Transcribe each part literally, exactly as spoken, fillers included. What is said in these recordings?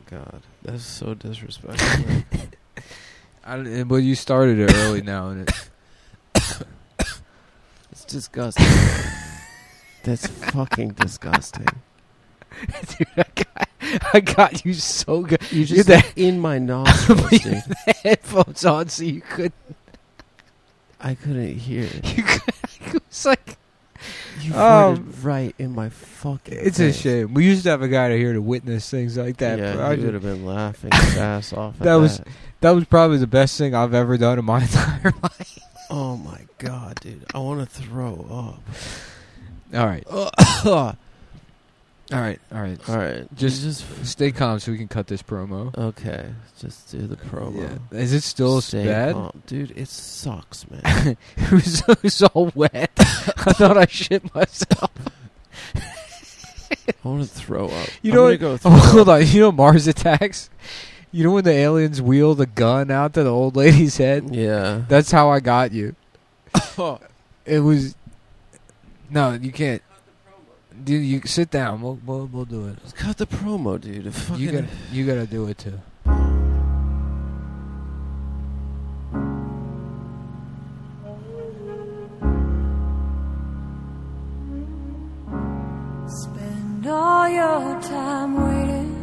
God. That's so disrespectful. I, but you started it early now, and it, it's disgusting. That's fucking disgusting. Dude, I got, I got you so good. You just You're the, in my nostrils, dude. The headphones on, so you couldn't. I couldn't hear. You could, it was like you um, farted right in my fucking. It's face. a shame. We used to have a guy to here to witness things like that. Yeah, I he would have been laughing his ass off. At that was that. that was probably the best thing I've ever done in my entire life. Oh my God, dude! I want to throw up. All right. all right. All right. All right. Just, just stay calm so we can cut this promo. Okay. Just do the promo. Yeah. Is it still Stay bad? calm. Dude, it sucks, man. it, was, it was all wet. I thought I shit myself. I want to throw up. You I'm know gonna what? go throw oh, up. hold on. You know Mars Attacks? You know when the aliens wheel the gun out to the old lady's head? Yeah. That's how I got you. It was... No, you can't. Dude, you sit down. We'll we'll, we'll do it. Just cut the promo, dude. Fucking You got you got to do it too. Spend all your time waiting.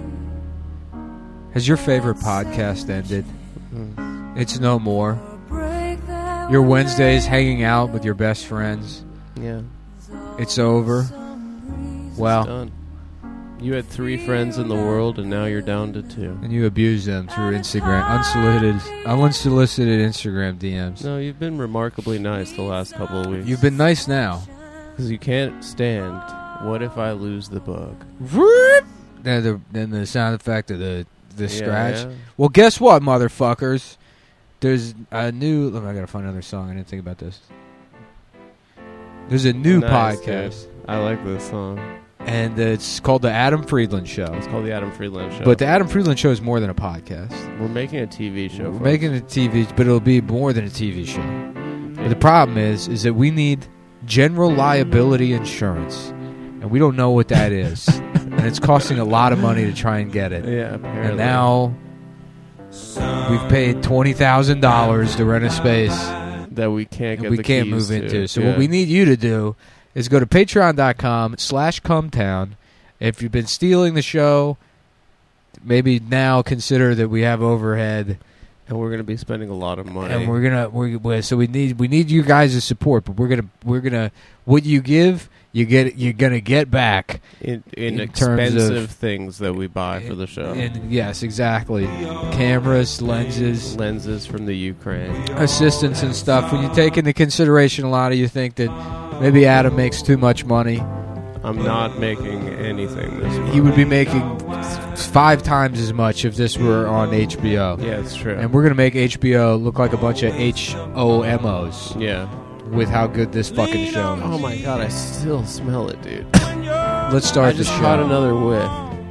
Has your favorite podcast ended? Mm. It's no more. Your Wednesdays hanging out with your best friends. Yeah. It's over. Well, done. You had three friends in the world, and now you're down to two. And you abuse them through Instagram, unsolicited, unsolicited Instagram D Ms. No, you've been remarkably nice the last couple of weeks. You've been nice now. Because you can't stand, what if I lose the bug? Then the, then the sound effect of the, the Yeah, scratch. yeah. Well, guess what, motherfuckers? There's a new... I gotta find another song. I didn't think about this. There's a new Nice, podcast. dude. I like this song. And it's called The Adam Friedland Show. It's called The Adam Friedland Show. But The Adam Friedland Show is more than a podcast. We're making a T V show. We're folks. making a T V, but it'll be more than a T V show. But the problem is, is that we need general liability insurance. And we don't know what that is. And it's costing a lot of money to try and get it. Yeah, apparently. And now we've paid twenty thousand dollars to rent a space that we can't and get we the can't keys move to. into. So Yeah. what we need you to do is go to patreon.com slash cumtown. If you've been stealing the show, maybe now consider that we have overhead. And we're going to be spending a lot of money. And we're gonna we're so we need we need you guys' support, but we're gonna we're gonna what you give you get you're gonna get back in, in, in expensive terms of, things that we buy for the show. And yes, exactly. Cameras, lenses, lenses from the Ukraine, assistants and stuff. When you take into consideration, a lot of you think that maybe Adam makes too much money. I'm not making anything this month. He would be making five times as much if this were on H B O. Yeah, it's true. And we're going to make H B O look like a bunch of H O M Os. Yeah. With how good this fucking show is. Oh my God, I still smell it, dude. Let's start I the just show. caught another whiff.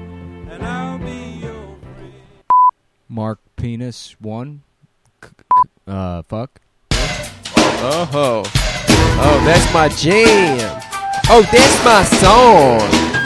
Mark Penis one. Uh, fuck. Oh ho. Oh, that's my jam. Oh, that's my song.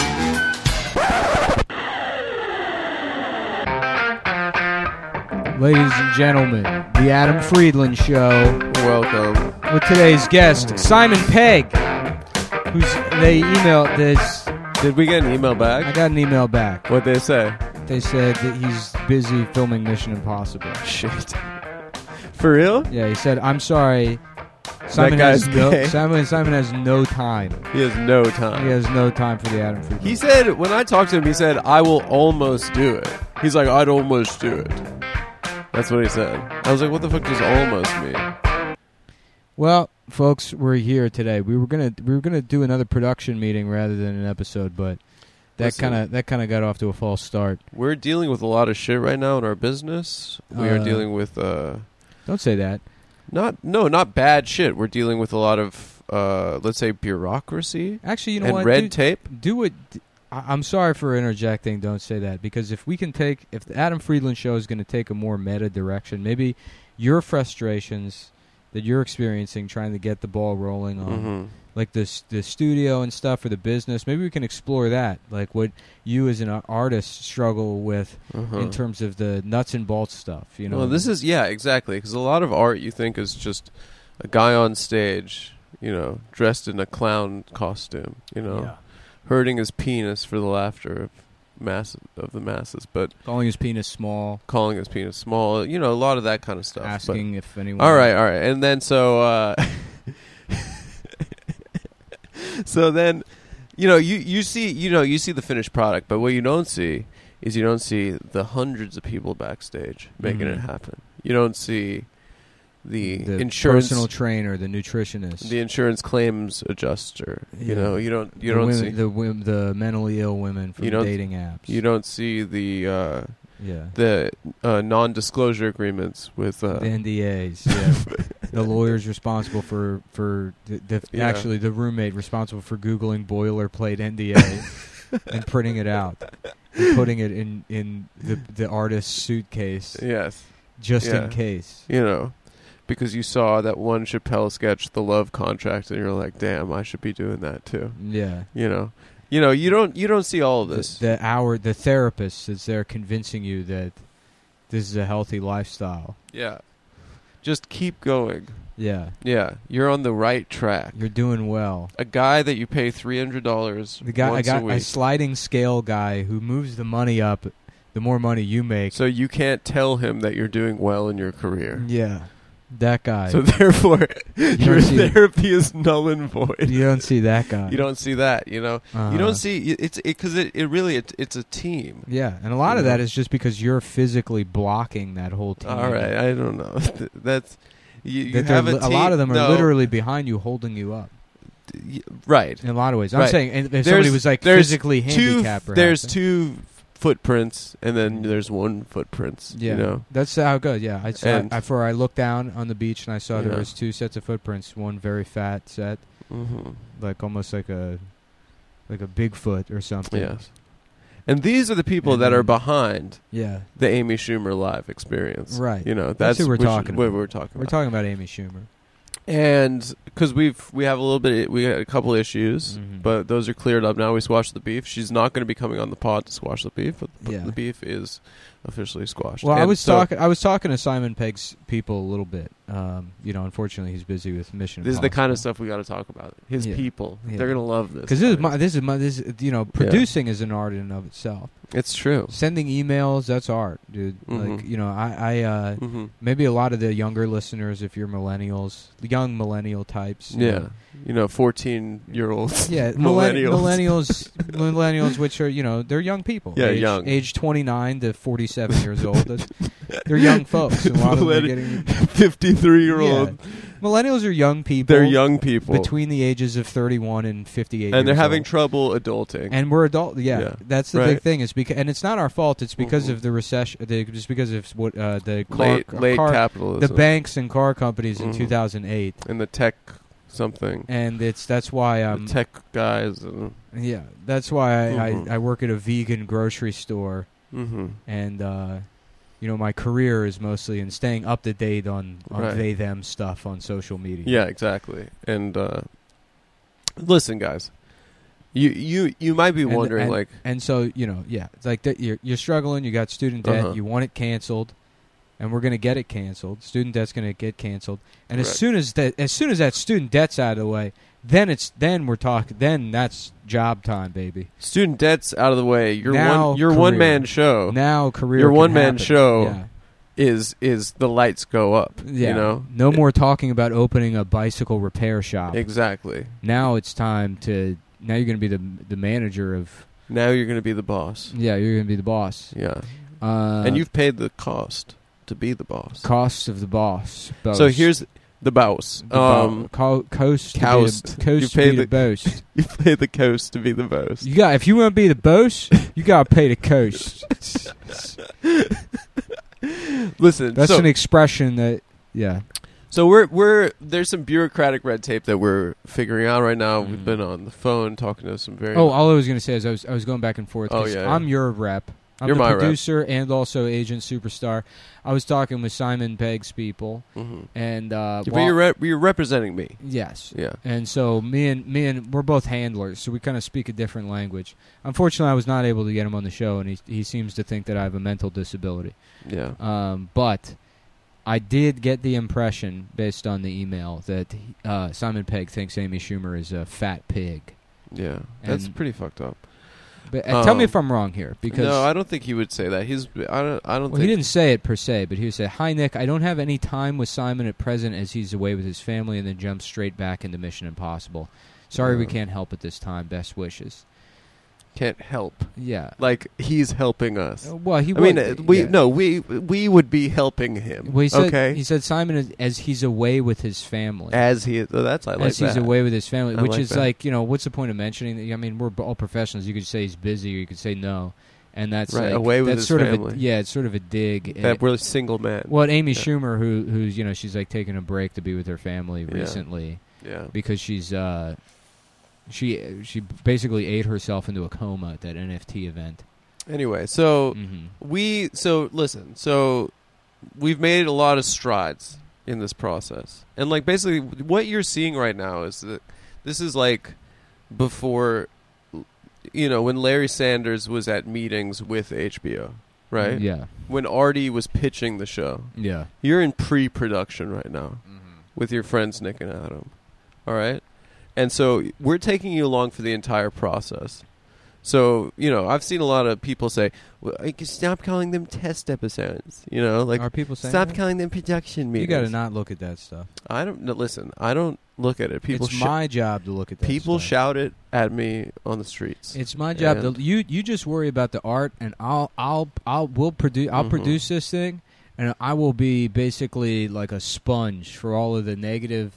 Ladies and gentlemen, the Adam Friedland Show. Welcome. With today's guest, Simon Pegg. Who's they emailed this. Did we get an email back? I got an email back. What'd they say? They said that he's busy filming Mission Impossible. Shit. For real? Yeah, he said, I'm sorry. Simon that has guy's no gay. Simon, Simon has no time. He has no time. He has no time for the Adam Friedland. He said, when I talked to him, he said, I will almost do it. He's like, I'd almost do it. That's what he said. I was like, what the fuck does almost mean? Well, folks, we're here today. We were gonna we were gonna do another production meeting rather than an episode, but that kind of that kind of got off to a false start. We're dealing with a lot of shit right now in our business. We Uh, are dealing with uh, Don't say that. not no, not bad shit. We're dealing with a lot of uh, let's say bureaucracy. Actually, you know and what? red do, tape. Do it. I- I'm sorry for interjecting. Don't say that, because if we can take, if the Adam Friedland Show is going to take a more meta direction, maybe your frustrations that you're experiencing trying to get the ball rolling on Mm-hmm. like the s- the studio and stuff or the business. Maybe we can explore that, like what you as an a- artist struggle with Uh-huh. in terms of the nuts and bolts stuff. You know, Well, this is yeah, exactly. Because a lot of art you think is just a guy on stage, you know, dressed in a clown costume, you know, Yeah. hurting his penis for the laughter of mass of the masses, but calling his penis small, calling his penis small, you know, a lot of that kind of stuff. asking But, if anyone. all right, all right, and then so, uh, so then, you know, you you see, you know, you see the finished product, but what you don't see is you don't see the hundreds of people backstage making Mhm. it happen. You don't see the, the insurance personal trainer, the nutritionist, the insurance claims adjuster. You Yeah. know, you don't you the don't women, see the wom- the mentally ill women from You don't- dating apps. you don't see the uh, yeah, the uh, non-disclosure agreements with uh, the N D As. Yeah, the lawyer's responsible for for the, the Yeah. actually the roommate responsible for googling boilerplate N D A and printing it out and putting it in in the the artist's suitcase yes, just Yeah. in case. you know, because you saw that one Chappelle sketch, The Love Contract, and you're like, damn, I should be doing that too. Yeah. You know, you know, you don't you don't see all of this. The, the hour the therapist is there convincing you that this is a healthy lifestyle. yeah, just keep going. Yeah, Yeah, you're on the right track. you're doing well. A guy that you pay three hundred dollars The guy, I once got a a week, sliding scale guy who moves the money up. The more money you make, so you can't tell him that you're doing well in your career. yeah, that guy. So therefore, your don't see- therapy is null and void. you don't see that guy. You don't see that, you know. Uh-huh. You don't see it's because it, it really it, it's a team. Yeah, and a lot You of know? that is just because you're physically blocking that whole team. All right, I don't know. That's you, you That they're have a, li- a team, lot of them are no, literally behind you, holding you up. y- right. In a lot of ways, I'm Right. saying if There's- somebody was like there's physically Two, handicapped, perhaps, there's two footprints, and then there's one footprints. Yeah, You know. that's how it goes. Yeah, I saw. And- I, for I looked down on the beach and I saw there Yeah. was two sets of footprints. One very fat set, Mm-hmm. like almost like a like a Bigfoot or something. Yes. And these are the people And that are then- behind Yeah, the Amy Schumer live experience. Right. You know, That's that's, who we're which- talking what about. we're talking we're about. talking about Amy Schumer. And because we've we have a little bit, we had a couple issues, Mhm. but those are cleared up now. We squashed the beef. She's not going to be coming on the pod to squash the beef, but but Yeah. the beef is officially squashed. Well, I And was so talking. I was talking to Simon Pegg's people a little bit. Um, you know, unfortunately, he's busy with Mission. This is the kind of stuff we got to talk about. His Yeah. people, Yeah. they're going to love this. because this is my. This is my. This is, you know, Yeah. producing is an art in and of itself. It's true. Sending emails, that's art, dude. Mhm. Like, you know, I, I uh, hmm maybe a lot of the younger listeners, if you're millennials, the young millennial types. you Yeah, know. you know, fourteen-year-olds. Yeah, millennials. millennials, millennials, which are, you know, they're young people. Yeah, age, young. age twenty-nine to forty-seven years old. That's- They're young folks. And a lot of them are getting fifty-three-year-old. millennials are young people. They're young people, between the ages of thirty-one and fifty-eight, and they're years having old. trouble adulting. And we're adult. Yeah, Yeah. that's the Right. big thing. Is because, and it's not our fault. It's because Mhm. of the recession. The, just because of what uh, the car, late, late car capitalism, the banks and car companies in Mhm. two thousand eight, and the tech something, and it's that's why um the tech guys. And, yeah that's why I, Mhm. I I work at a vegan grocery store, mm-hmm. and uh, you know, my career is mostly in staying up to date on, on Right. they them stuff on social media. Yeah, exactly. And uh, listen, guys, you you you might be And- wondering, and- like, And so, you know, yeah, it's like that you're you're struggling. You got student debt. Uh-huh. You want it canceled, and we're going to get it canceled. Student debt's going to get canceled, and as Correct. soon as that, as soon as that student debt's out of the way, then it's then we're talking. Then that's job time, baby. student debt's out of the way. Your Now one your career. one man show Now career. Your can one-man happen. show. Yeah. is is the lights go up. Yeah. You know, No more talking about opening a bicycle repair shop. exactly. Now it's time to. Now you're going to be the the manager of. Now you're going to be the boss. Yeah, you're going to be the boss. Yeah, Uh, and you've paid the cost to be the boss. costs of the boss. So Boast. here's the boss. The bo- Um, co- coast. coast. To be the, coast You to pay be the, the- boast. you pay the coast to be the boss. You got if you want to be the boss, you got to pay the coast. Listen, That's so, an expression that yeah. so we're we're there's some bureaucratic red tape that we're figuring out right now. We've Mhm. been on the phone talking to some very Oh, all I was going to say is I was I was going back and forth. Oh, 'cause yeah, I'm yeah. your rep. I'm You're the my rep. producer and also agent superstar. I was talking with Simon Pegg's people, Mm-hmm. and uh, But while- you're, re- you're representing me. yes, Yeah. and so me and me and we're both handlers, so we kind of speak a different language. Unfortunately, I was not able to get him on the show, and he he seems to think that I have a mental disability. Yeah. Um, but I did get the impression, based on the email, that uh, Simon Pegg thinks Amy Schumer is a fat pig. Yeah. That's And- pretty fucked up. But uh, tell me Um, if I'm wrong here, because no, I don't think he would say that. He's. I don't. I don't well, he think. didn't say it per se, but he would say, "Hi Nick, I don't have any time with Simon at present as he's away with his family," and then jumps straight back into Mission Impossible. Sorry, we Yeah. can't help at this time. Best wishes. Can't help. Yeah. Like he's helping us. Uh, Well, he. I mean, would, uh, we yeah. no, we we would be helping him. Well, he said, okay, He said Simon is, as he's away with his family. as he is. Oh, that's I like as he's that. away with his family, I which like is that. like, you know, what's the point of mentioning that? I mean, we're all professionals. You could say he's busy, or you could say no, and that's Right, like, away with that's his sort of a, family. yeah, it's sort of a dig. That at- we're a single man. well, at Amy Yeah. Schumer, who who's you know she's like taking a break to be with her family Yeah. recently Yeah. because she's uh, she she basically ate herself into a coma at that N F T event. Anyway, so hmm we so listen. So we've made a lot of strides in this process, and like basically what you're seeing right now is that this is like before, you know, when Larry Sanders was at meetings with H B O, right? Yeah. When Artie was pitching the show. Yeah. You're in pre-production right now with your friends Nick and Adam. All right? And so we're taking you along for the entire process. So, you know, I've seen a lot of people say, well, I can stop calling them test episodes. You know, like, Are people saying stop that? calling them production You meetings. got to not look at that stuff. I don't, no, listen, I don't look at it. People it's sh- my job to look at that people stuff. shout it at me on the streets. It's my job And- to you. You just worry about the art, and I'll I'll I'll will produce I'll Mhm. produce this thing, and I will be basically like a sponge for all of the negative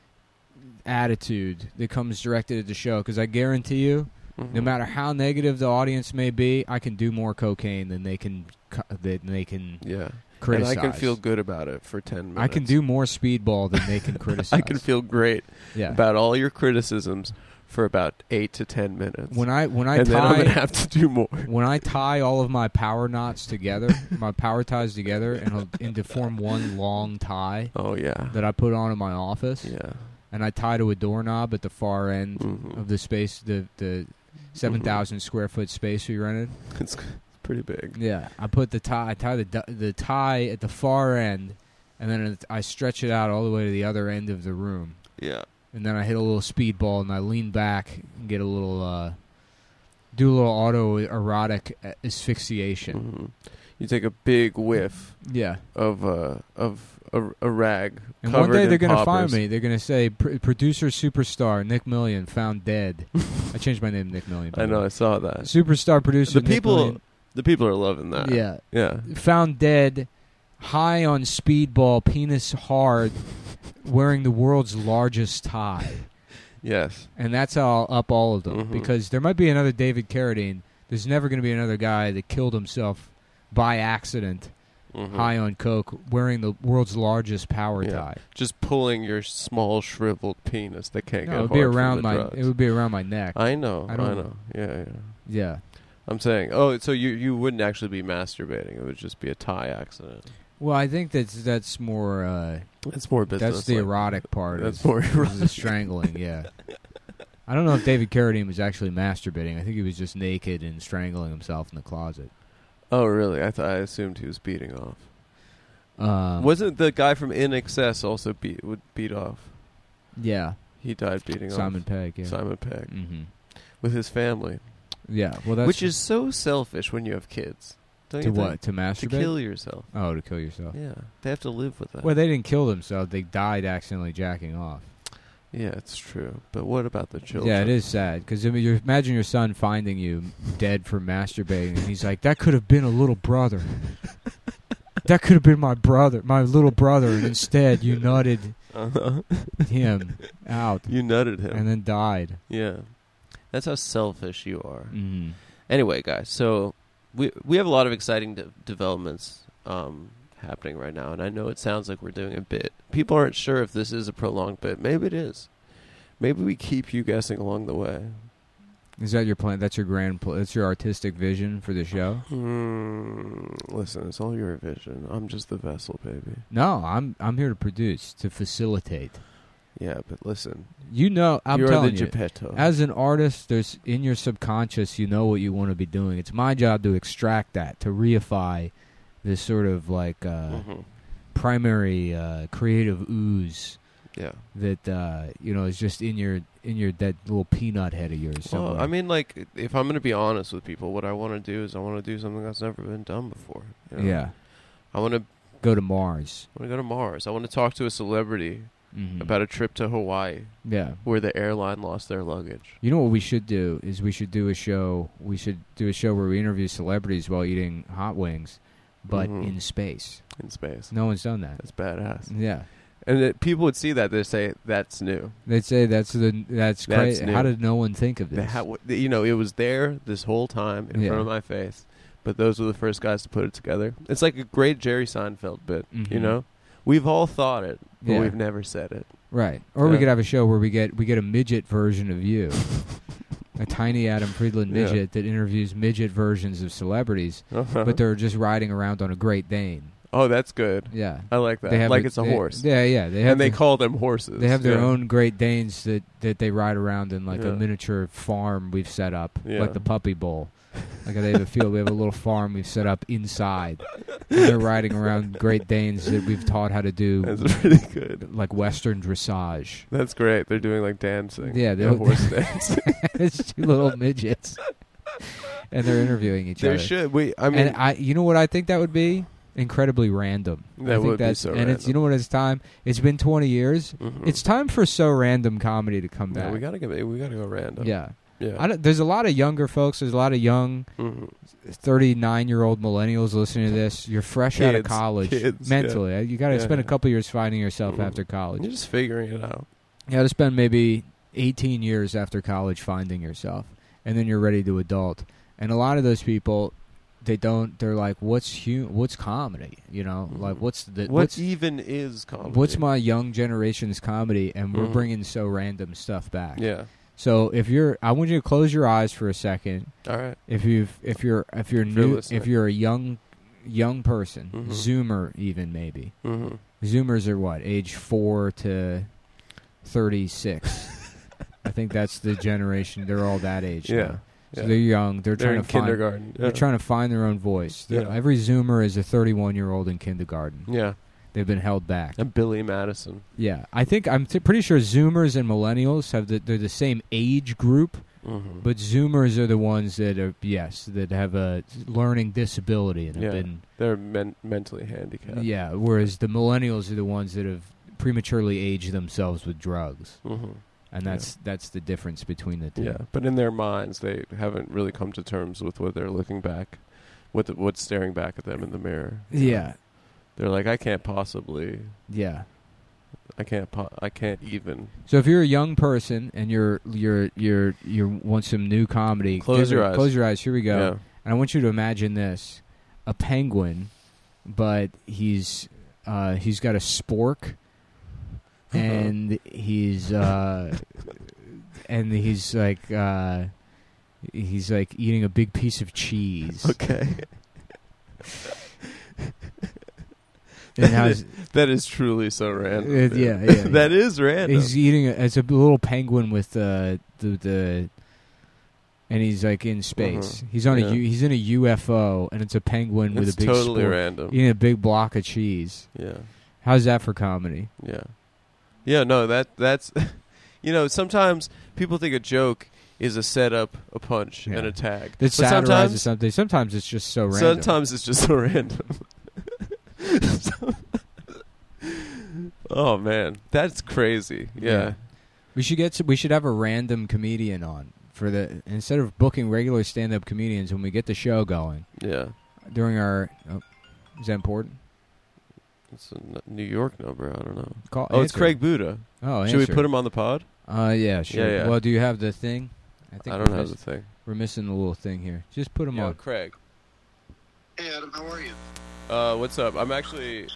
attitude that comes directed at the show. Because I guarantee you, Mhm. no matter how negative the audience may be, I can do more cocaine than they can cu- than they can Yeah. criticize. And I can feel good about it for ten minutes. I can do more speedball than they can criticize. I can feel great yeah. about all your criticisms for about eight to ten minutes. when I when I and then I'm tie going to have to do more. when I tie all of my power knots together, my power ties together, and into form one long tie Oh, yeah. that I put on in my office, Yeah. and I tie to a doorknob at the far end Mhm. of the space, the the seven thousand square foot space we rented. It's pretty big. Yeah, I put the tie, I tie the du- the tie at the far end, and then it- I stretch it out all the way to the other end of the room, Yeah. and then I hit a little speedball, and I lean back and get a little, uh, do a little autoerotic asphyxiation. Mhm. You take a big whiff Yeah. of uh, of a, a rag. And one covered day in they're going to poppers. find me. They're going to say, Pr- producer superstar Nick Million found dead. I changed my name to Nick Million. by I the know. way. I saw that. Superstar producer The Nick people, Million. the people are loving that. Yeah. Yeah. Found dead, high on speedball, penis hard, wearing the world's largest tie. Yes. And that's how I'll up all of them. Mhm. Because there might be another David Carradine. There's never going to be another guy that killed himself by accident, Mhm. high on coke, wearing the world's largest power Yeah. tie. Just pulling your small shriveled penis that can't No, get it would be hard from around the my. drugs. It would be around my neck. I know. I I, don't- know. Yeah. Yeah. yeah. I'm saying. Oh, so you you wouldn't actually be masturbating. It would just be a tie accident. Well, I think that's that's more. Uh, That's more business. that's the like- erotic part. That's is, more is erotic. the strangling. Yeah. I don't know if David Carradine was actually masturbating. I think he was just naked and strangling himself in the closet. Oh, really? I thought I assumed he was beating off. Um, Wasn't the guy from In Excess also beat would beat off? Yeah. He died beating Simon off. Pegg. Yeah. Simon Pegg hmm with his family, Yeah. Well, that's which is so selfish when you have kids. Don't to you what think? to To masturbate. kill yourself. Oh, to kill yourself. Yeah, they have to live with that. Well, they didn't kill themselves. They died accidentally jacking off. Yeah, it's true. But what about the children? Yeah, it is sad because I mean, you imagine your son finding you dead from masturbating, and he's like, "That could have been a little brother. That could have been my brother, my little brother, and instead you nutted Uh-huh. him out You nutted him. and then died." Yeah, that's how selfish you are. Mm. Anyway, guys, so we we have a lot of exciting de- developments um, happening right now, and I know it sounds like we're doing a bit. People aren't sure if this is a prolonged bit. Maybe it is. Maybe we keep you guessing along the way. Is that your plan? That's your grand. Pl- that's your artistic vision for the show. Mm, listen, it's all your vision. I'm just the vessel, baby. No, I'm I'm here to produce, to facilitate. Yeah, but listen, You know, I'm you're telling the you, Geppetto. as an artist, there's in your subconscious, you know what you want to be doing. It's my job to extract that, to reify this sort of like uh, Mhm. primary uh, creative ooze Yeah. that uh, you know is just in your in your that little peanut head of yours. Well, somewhere. I mean, like, if I'm going to be honest with people, what I want to do is I want to do something that's never been done before. You know? yeah, I want to go to Mars. I want to go to Mars. I want to talk to a celebrity Mhm. about a trip to Hawaii yeah. where the airline lost their luggage. You know what we should do is we should do a show. We should do a show where we interview celebrities while eating hot wings, but Mhm. in space. In space. No one's done that. That's badass. Yeah, And it, people would see that, they'd say, that's new. they'd say that's the that's, That's crazy. new. How did no one think of They this? ha- w- they- you know, it was there this whole time in Yeah. front of my face, but those were the first guys to put it together. It's like a great Jerry Seinfeld bit, you Mhm. know? We've all thought it, but Yeah. we've never said it. Right. Or we Yeah. could have a show where we get we get a midget version of you. A tiny Adam Friedland Yeah. midget that interviews midget versions of celebrities, Uh-huh. but they're just riding around on a Great Dane. Oh, that's good. Yeah. I like that. They have Like a- it's a they- horse. Yeah, yeah. They have And they the- call them horses. They have their Yeah. own Great Danes that, that they ride around in like Yeah. a miniature farm we've set up, Yeah. like the Puppy Bowl. Like they have a field, we have a little farm we've set up inside. And they're riding around Great Danes that we've taught how to do That's pretty good. like Western dressage. That's great. They're doing like dancing. Yeah, Yeah, they're- horse dancing. It's two little midgets, and they're interviewing each There other. should. We. I mean, and I, you know what I think that would be? Incredibly random. I That think would be that's, so and it's you random. know what it's time. It's been twenty years. mhm. It's time for so random comedy to come Yeah, back. we gotta go. We gotta go random. yeah. Yeah. I don't, there's a lot of younger folks. There's a lot of young Mhm. thirty-nine-year-old millennials listening to this. You're fresh out of Kids, college kids, mentally. You got to Yeah, spend a yeah. couple years finding yourself Mhm. after college. You're just figuring it out. You got to spend maybe eighteen years after college finding yourself, and then you're ready to adult. And a lot of those people, they don't. They're like, "What's hu- What's comedy? You know, Mhm. like what's the What what's even is comedy? what's my young generation's comedy?" And we're Mhm. bringing so random stuff back. Yeah. So if you're, I want you to close your eyes for a second. All right. If you if you're if you're If you're new listening. if you're a young young person, Mhm. Zoomer even maybe. Mm-hmm. Zoomers are what, age four to thirty-six. I think that's the generation. They're all that age. Yeah. now. So Yeah. they're young. They're, They're trying in to find. kindergarten. They're Yeah. trying to find their own voice. They're- Yeah. Every Zoomer is a thirty-one-year-old in kindergarten. Yeah. They've been held back. And Billy Madison. Yeah, I think I'm t- pretty sure Zoomers and Millennials have the, they're the same age group. Mm-hmm. But Zoomers are the ones that are, yes, that have a learning disability and have Yeah. been, They're men- mentally handicapped. yeah, whereas the millennials are the ones that have prematurely aged themselves with drugs. Mm-hmm. And that's that's the difference between the two. Yeah. But in their minds, they haven't really come to terms with what they're looking back, what the, what's staring back at them in the mirror. Yeah, They're like, I can't possibly. yeah. I can't. Po- I can't even. So if you're a young person and you're you're you're you want some new comedy, Close give your it- eyes. Close your eyes. Here we go. Yeah. And I want you to imagine this: a penguin, but he's uh, he's got a spork, and he's uh, and he's like uh, he's like eating a big piece of cheese. Okay. And how's, That is truly so random. Uh, dude. yeah, yeah, That is random. he's eating a, it's a little penguin with uh, the the. And he's like in space. Mhm. He's on Yeah. a U, he's in a U F O, and it's a penguin with It's a big totally spork random. eating a big block of cheese. Yeah. How's that for comedy? Yeah. Yeah, no, that that's you know, sometimes people think a joke is a setup, a punch, Yeah. and a tag. That But satirizes sometimes something. Sometimes it's just so random. sometimes it's just so random. Oh man, that's crazy. Yeah. Yeah. We should get. To, we should have a random comedian on for the instead of booking regular stand-up comedians when we get the show going Yeah. during our. Oh, is that important? It's a N- New York number, I don't know. Call. Oh, it's answer. Craig Buda. Oh, Should we answer. put him on the pod? Uh, yeah, sure. Yeah, yeah. Well, do you have the thing? I, think don't we're have miss- the thing. We're missing the little thing here. Just put him Yeah, on. Craig. Hey Adam, how are you? Uh, what's up? I'm actually.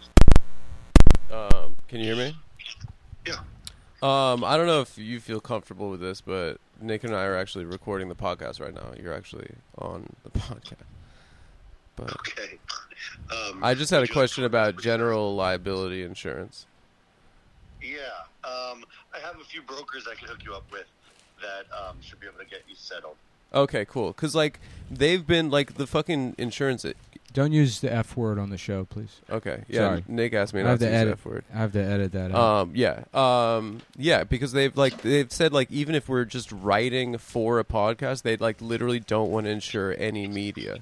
Um, can you hear me? Yeah. Um, I don't know if you feel comfortable with this, but Nick and I are actually recording the podcast right now. You're actually on the podcast. But Okay. Um, I just had a would you question like to- about general liability insurance. Yeah. Um, I have a few brokers I can hook you up with that um, should be able to get you settled. Okay, cool. Because, like, they've been, like, the fucking insurance... Don't use the F word on the show, please. Okay, yeah, Sorry. Nick asked me I not have to to use edit. that F word. I have to edit that out. Um, yeah, um, yeah, because they've like they've said like even if we're just writing for a podcast, they like literally don't want to insure any media.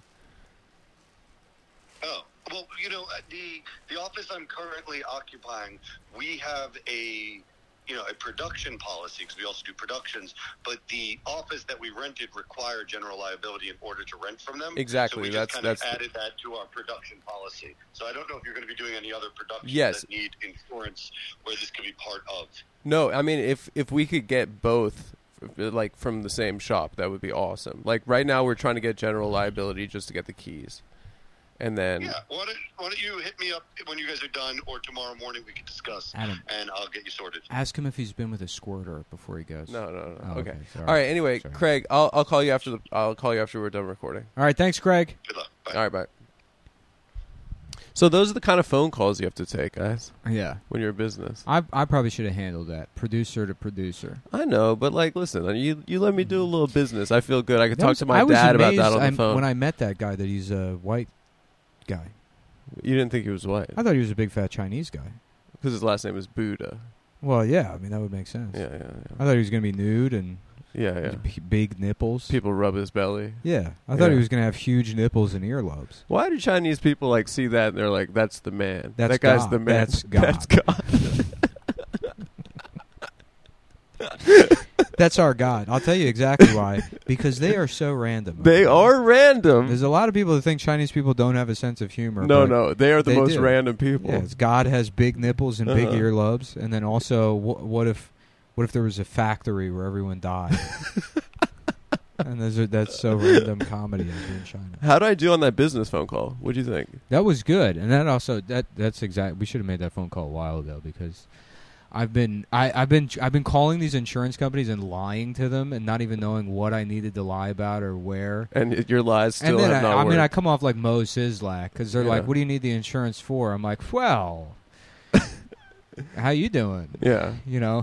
Oh, well, you know, at the the office I'm currently occupying, we have a you know a production policy because we also do productions. But the office that we rented required general liability in order to rent from them. Exactly, So we that's- just kind that's of the- added that to our production policy. So I don't know if you're going to be doing any other productions Yes. that need insurance where this could be part of. No, I mean if if we could get both like from the same shop, that would be awesome. Like right now, we're trying to get general liability just to get the keys, and then Yeah, why don't, why don't you hit me up when you guys are done, or tomorrow morning we can discuss, Adam. and I'll get you sorted. Ask him if he's been with a squirter before he goes. no, no, no. Oh, okay. okay, sorry. All right. Anyway, Sorry. Craig, I'll I'll call you after the I'll call you after we're done recording. All right, thanks, Craig. Good luck. Bye. All right, bye. So those are the kind of phone calls you have to take, guys, Yeah. when you're a business. I I probably should have handled that. Producer to producer. I know, but like, listen, you you let me do a little business. I feel good. I could That talk was- to my I was dad about amazed that on the I'm- phone. When I met that guy, that he's a white guy. You didn't think he was white I thought he was a big fat Chinese guy. because his last name is Buddha. Well, yeah, I mean that would make sense. Yeah, yeah, I thought he was going to be nude and yeah, yeah. yeah. b- big nipples. People rub his belly. Yeah, I thought Yeah. he was going to have huge nipples and earlobes. Why do Chinese people like see that and they're like, "That's the man. That's that guy's God. the man. That's God." That's God." That's our God. I'll tell you exactly why. Because they are so random. They are random. There's a lot of people that think Chinese people don't have a sense of humor. No, but no, they are the they most do. random people. Yeah, it's God has big nipples and big Uh-huh. earlobes, and then also, wh- what if, what if there was a factory where everyone died? And those are, that's so random comedy in China. How did I do on that business phone call? What do you think? That was good, and that also that that's exact. We should have made that phone call a while ago because I've been I, I've been I've been calling these insurance companies and lying to them and not even knowing what I needed to lie about or where. And it- your lies still and then have I, not I mean I worked. come off like Mo Sizlak because they're Yeah. like, "What do you need the insurance for?" I'm like, "Well, how you doing? Yeah, You know,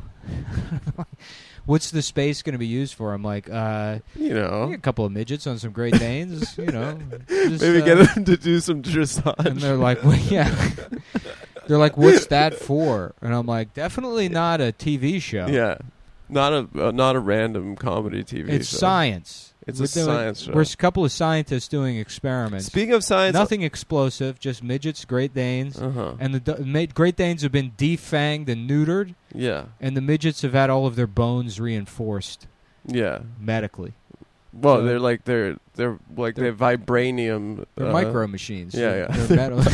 what's the space going to be used for?" I'm like, uh, you know, a couple of midgets on some Great Danes, you know, just, maybe uh, get them to do some dressage. and they're like, well, yeah. They're like, what's that for? And I'm like, definitely not a T V show. yeah, not a uh, not a random comedy T V It's show. science. It's We're a doing- science show. We're a couple of scientists doing experiments. Speaking of science, Nothing explosive, just midgets, Great Danes. Uh huh. And the d- ma- Great Danes have been defanged and neutered, Yeah, and the midgets have had all of their bones reinforced yeah. medically. Well, So- they're like they're they're like They're- they have vibranium. They're uh, micro machines. yeah, They're- yeah. They're metal.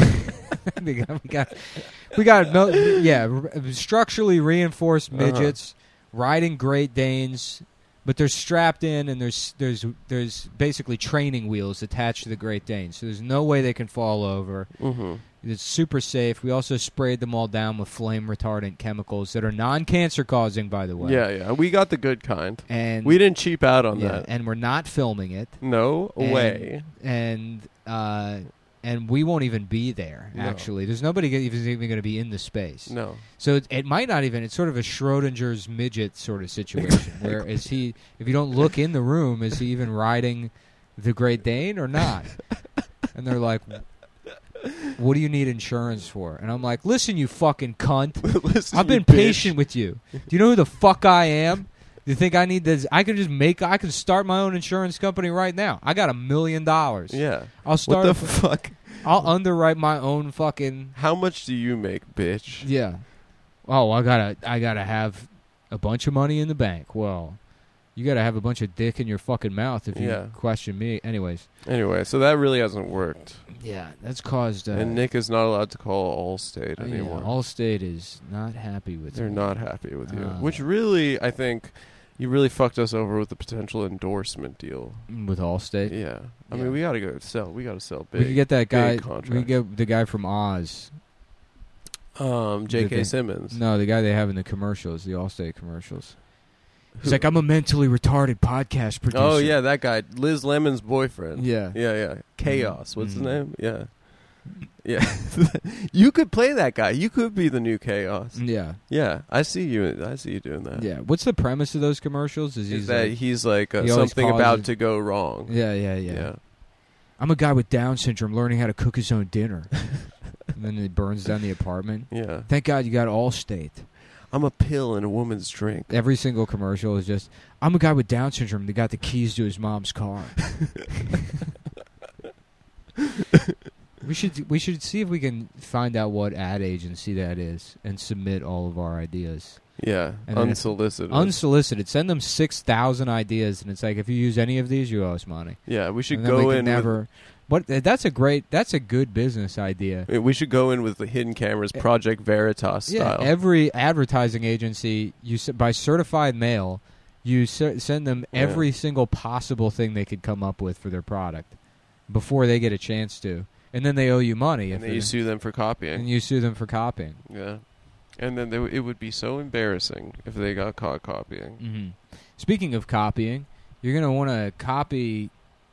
we got, we got, we got mel- yeah, r- structurally reinforced Uh-huh. midgets riding Great Danes, but they're strapped in, and there's there's there's basically training wheels attached to the Great Danes, so there's no way they can fall over. Mm-hmm. It's super safe. We also sprayed them all down with flame retardant chemicals that are non-cancer causing, by the way. Yeah, yeah. We got the good kind. and We didn't cheap out on yeah, that. and we're not filming it. No And- way. and uh, and we won't even be there. No. Actually, there's nobody g- even even going to be in the space. No. So it, it might not even. It's sort of a Schrodinger's midget sort of situation. Where is he? If you don't look in the room, is he even riding the Great Dane or not? And they're like, "What do you need insurance for?" And I'm like, "Listen, you fucking cunt. Listen, I've you been bitch. patient with you. Do you know who the fuck I am? Do you think I need this? I can just make. I can start my own insurance company right now. I got a million dollars. Yeah. I'll start. What the fuck? I'll underwrite my own fucking. How much do you make, bitch? Yeah. Oh, I gotta. I gotta have a bunch of money in the bank. Well, you gotta have a bunch of dick in your fucking mouth if you Yeah. question me. Anyways. Anyway, so that really hasn't worked. Yeah, that's caused. Uh, and Nick is not allowed to call Allstate uh, anymore. Yeah, Allstate is not happy with. They're me. not happy with you. Uh, Which really, I think, you really fucked us over with the potential endorsement deal. with Allstate. Yeah. I Yeah. mean, we gotta go sell. We gotta sell big. we could get that guy. big We could contracts. get the guy from Oz. Um, J K The- Simmons. No, the guy they have in the commercials, the Allstate commercials. He's like, I'm a mentally retarded podcast producer. Oh yeah, that guy, Liz Lemon's boyfriend. Yeah. yeah, yeah. Chaos. What's Mhm. his name? Yeah, yeah. You could play that guy. You could be the new Chaos. Yeah. Yeah, I see you. I see you doing that. Yeah. What's the premise of those commercials? Is Is he's that like, he's like uh, he always something calls about it- to go wrong? yeah, yeah, yeah, yeah. I'm a guy with Down syndrome learning how to cook his own dinner. And then it burns down the apartment. Yeah. Thank God you got Allstate. I'm a pill in a woman's drink. Every single commercial is just, I'm a guy with Down syndrome that got the keys to his mom's car. we should we should see if we can find out what ad agency that is and submit all of our ideas. Yeah, And then- unsolicited. Unsolicited. Send them six thousand ideas, and it's like, if you use any of these, you owe us money. yeah, we should And then go we can in. never. What? That's a great. That's a good business idea. With, we should go in with the hidden cameras, Project Veritas Yeah, style. every advertising agency, you s- by certified mail, you ser- send them Yeah. every single possible thing they could come up with for their product before they get a chance to, and then they owe you money. and if then you they- sue them for copying. and you sue them for copying. Yeah, and then they, w- it would be so embarrassing if they got caught copying. Mm-hmm. Speaking of copying, you're gonna want to copy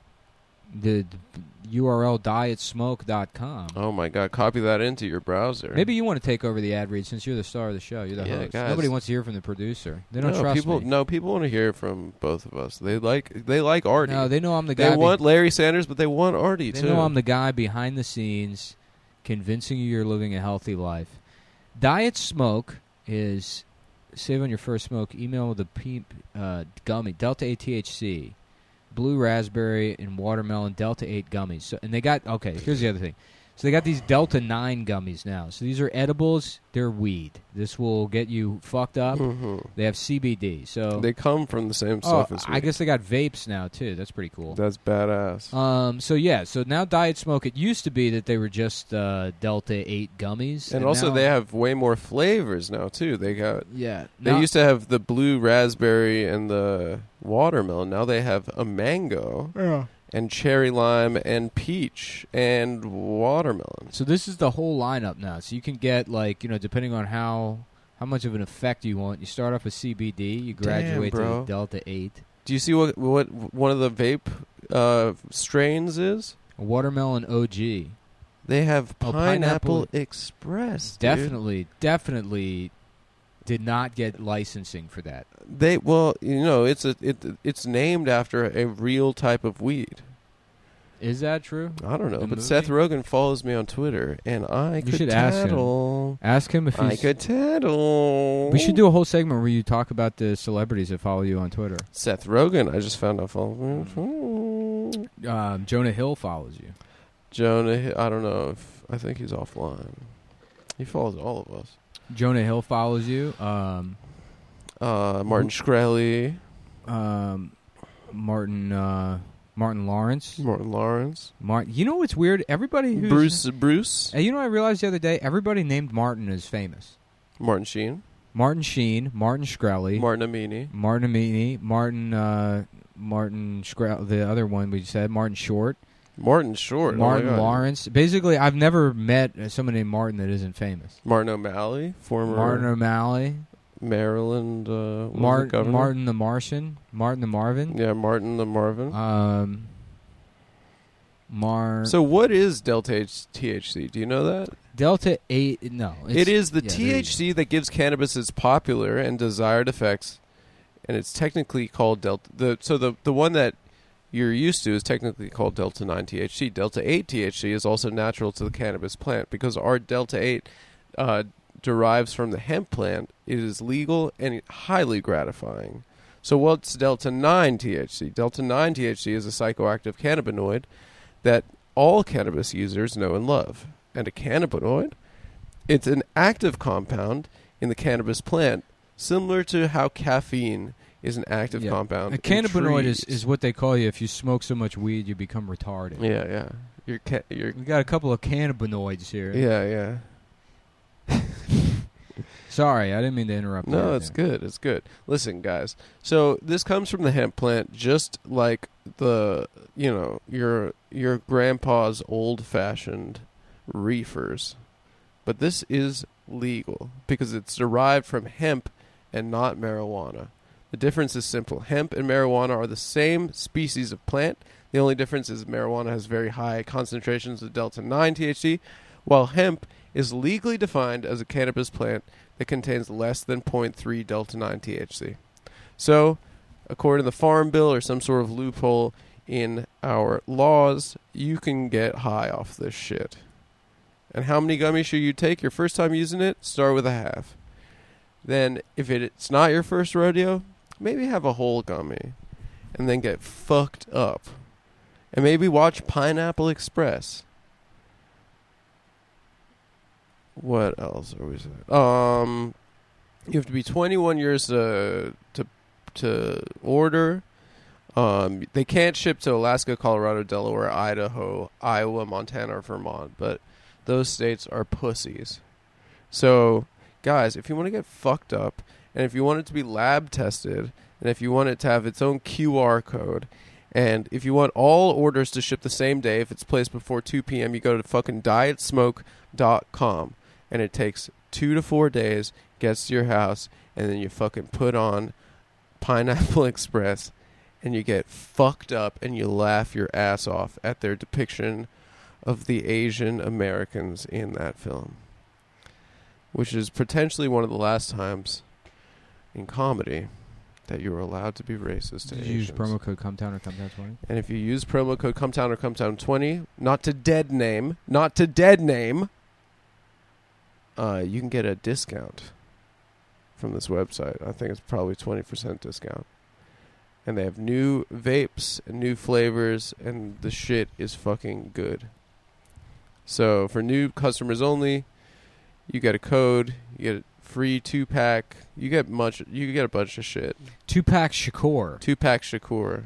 the, the U R L diet smoke dot com. Oh my God! Copy that into your browser. Maybe you want to take over the ad read since you're the star of the show. You're the Yeah, host. guys. Nobody wants to hear from the producer. They don't no, trust people. me. No, people want to hear from both of us. They like they like Artie. No, they know I'm the guy. they be- want Larry Sanders, but they want Artie They too. know I'm the guy behind the scenes convincing you you're living a healthy life. Diet Smoke is save on your first smoke. Email with a pe- uh, gummy, Delta eight T H C, blue raspberry, and watermelon Delta eight gummies. So, and they got, okay, here's the other thing. So they got these Delta nine gummies now. So these are edibles. They're weed. This will get you fucked up. Mhm. They have C B D. So They come from the same oh, stuff as I we. guess they got vapes now, too. That's pretty cool. That's badass. Um. So yeah. So now Diet Smoke. It used to be that they were just uh, Delta eight gummies, and also now- they have way more flavors now too. They got yeah. they now- used to have the blue raspberry and the watermelon. Now they have a mango and cherry lime and peach and watermelon. So this is the whole lineup now. So you can get like you know depending on how how much of an effect you want. You start off with C B D. You graduate Damn, bro. to Delta eight. Do you see what what one of the vape uh, strains is? Watermelon O G. They have Oh, Pineapple, Pineapple- Express. dude. Definitely, definitely did not get licensing for that. They well, you know, it's a it it's named after a real type of weed. Is that true? I don't know, The but movie? Seth Rogen follows me on Twitter, and I You could should ask him. tattle. Ask him if I he's. could tattle. We should do a whole segment where you talk about the celebrities that follow you on Twitter. Seth Rogen. I just found out follows me. Um, Jonah Hill follows you. Jonah. I don't know if I think he's offline. He follows all of us. Jonah Hill follows you. Um, Uh, Martin Shkreli, um, Martin uh, Martin Lawrence. Martin Lawrence, Martin. You know what's weird? Everybody who's Bruce Bruce, Hey, you know what I realized the other day? Everybody named Martin is famous. Martin Sheen, Martin Sheen, Martin Shkreli, Martin Amini. Martin Amini, Martin uh, Martin Shkreli. The other one we said, Martin Short, Martin Short. Martin oh my God. Lawrence. Basically, I've never met someone named Martin that isn't famous. Martin O'Malley, former Martin O'Malley, Maryland uh, what was it, Martin governor? Martin the Martian, Martin the Marvin. Yeah, Martin the Marvin. Um, Mar. so what is Delta H- T H C? Do you know that? Delta eight. No, it's, It is the yeah, there you T H C that gives cannabis its popular and desired effects, and it's technically called Delta. The so the the one that you're used to is technically called Delta nine T H C. Delta eight T H C is also natural to the cannabis plant because our Delta eight uh, derives from the hemp plant. It is legal and highly gratifying. So what's Delta nine T H C? Delta nine T H C is a psychoactive cannabinoid that all cannabis users know and love. And a cannabinoid? It's an active compound in the cannabis plant, similar to how caffeine is an active Yeah. compound. A in cannabinoid is, trees. is what they call you if you smoke so much weed you become retarded. Yeah, yeah. You're ca- you're We got a couple of cannabinoids here. yeah, yeah. Sorry, I didn't mean to interrupt. you No, right it's there. good. It's good. Listen, guys. So this comes from the hemp plant, just like the you know your your grandpa's old-fashioned reefers, but this is legal because it's derived from hemp and not marijuana. The difference is simple. Hemp and marijuana are the same species of plant. The only difference is marijuana has very high concentrations of delta nine T H C, while hemp is legally defined as a cannabis plant that contains less than zero point three delta nine T H C. So, according to the Farm Bill or some sort of loophole in our laws, you can get high off this shit. And how many gummies should you take your first time using it? Start with a half. Then, if it's not your first rodeo, maybe have a whole gummy. And then get fucked up. And maybe watch Pineapple Express. What else are we saying? Um, you have to be twenty-one years to to to order. Um, they can't ship to Alaska, Colorado, Delaware, Idaho, Iowa, Montana, or Vermont, but those states are pussies. So, guys, if you want to get fucked up, and if you want it to be lab tested, and if you want it to have its own Q R code, and if you want all orders to ship the same day, if it's placed before two p.m., you go to fucking diet smoke dot com. And it takes two to four days, gets to your house, and then you fucking put on Pineapple Express, and you get fucked up, and you laugh your ass off at their depiction of the Asian Americans in that film. Which is potentially one of the last times in comedy that you were allowed to be racist to Did Asians. you use promo code Cumtown or Cumtown twenty? And if you use promo code Cumtown or Cumtown twenty, not to dead name, not to dead name, uh, you can get a discount from this website. I think it's probably twenty percent discount. And they have new vapes and new flavors, and the shit is fucking good. So for new customers only, you get a code, you get a free two-pack, you get much, you get a bunch of shit. Two-pack Shakur. Two-pack Shakur.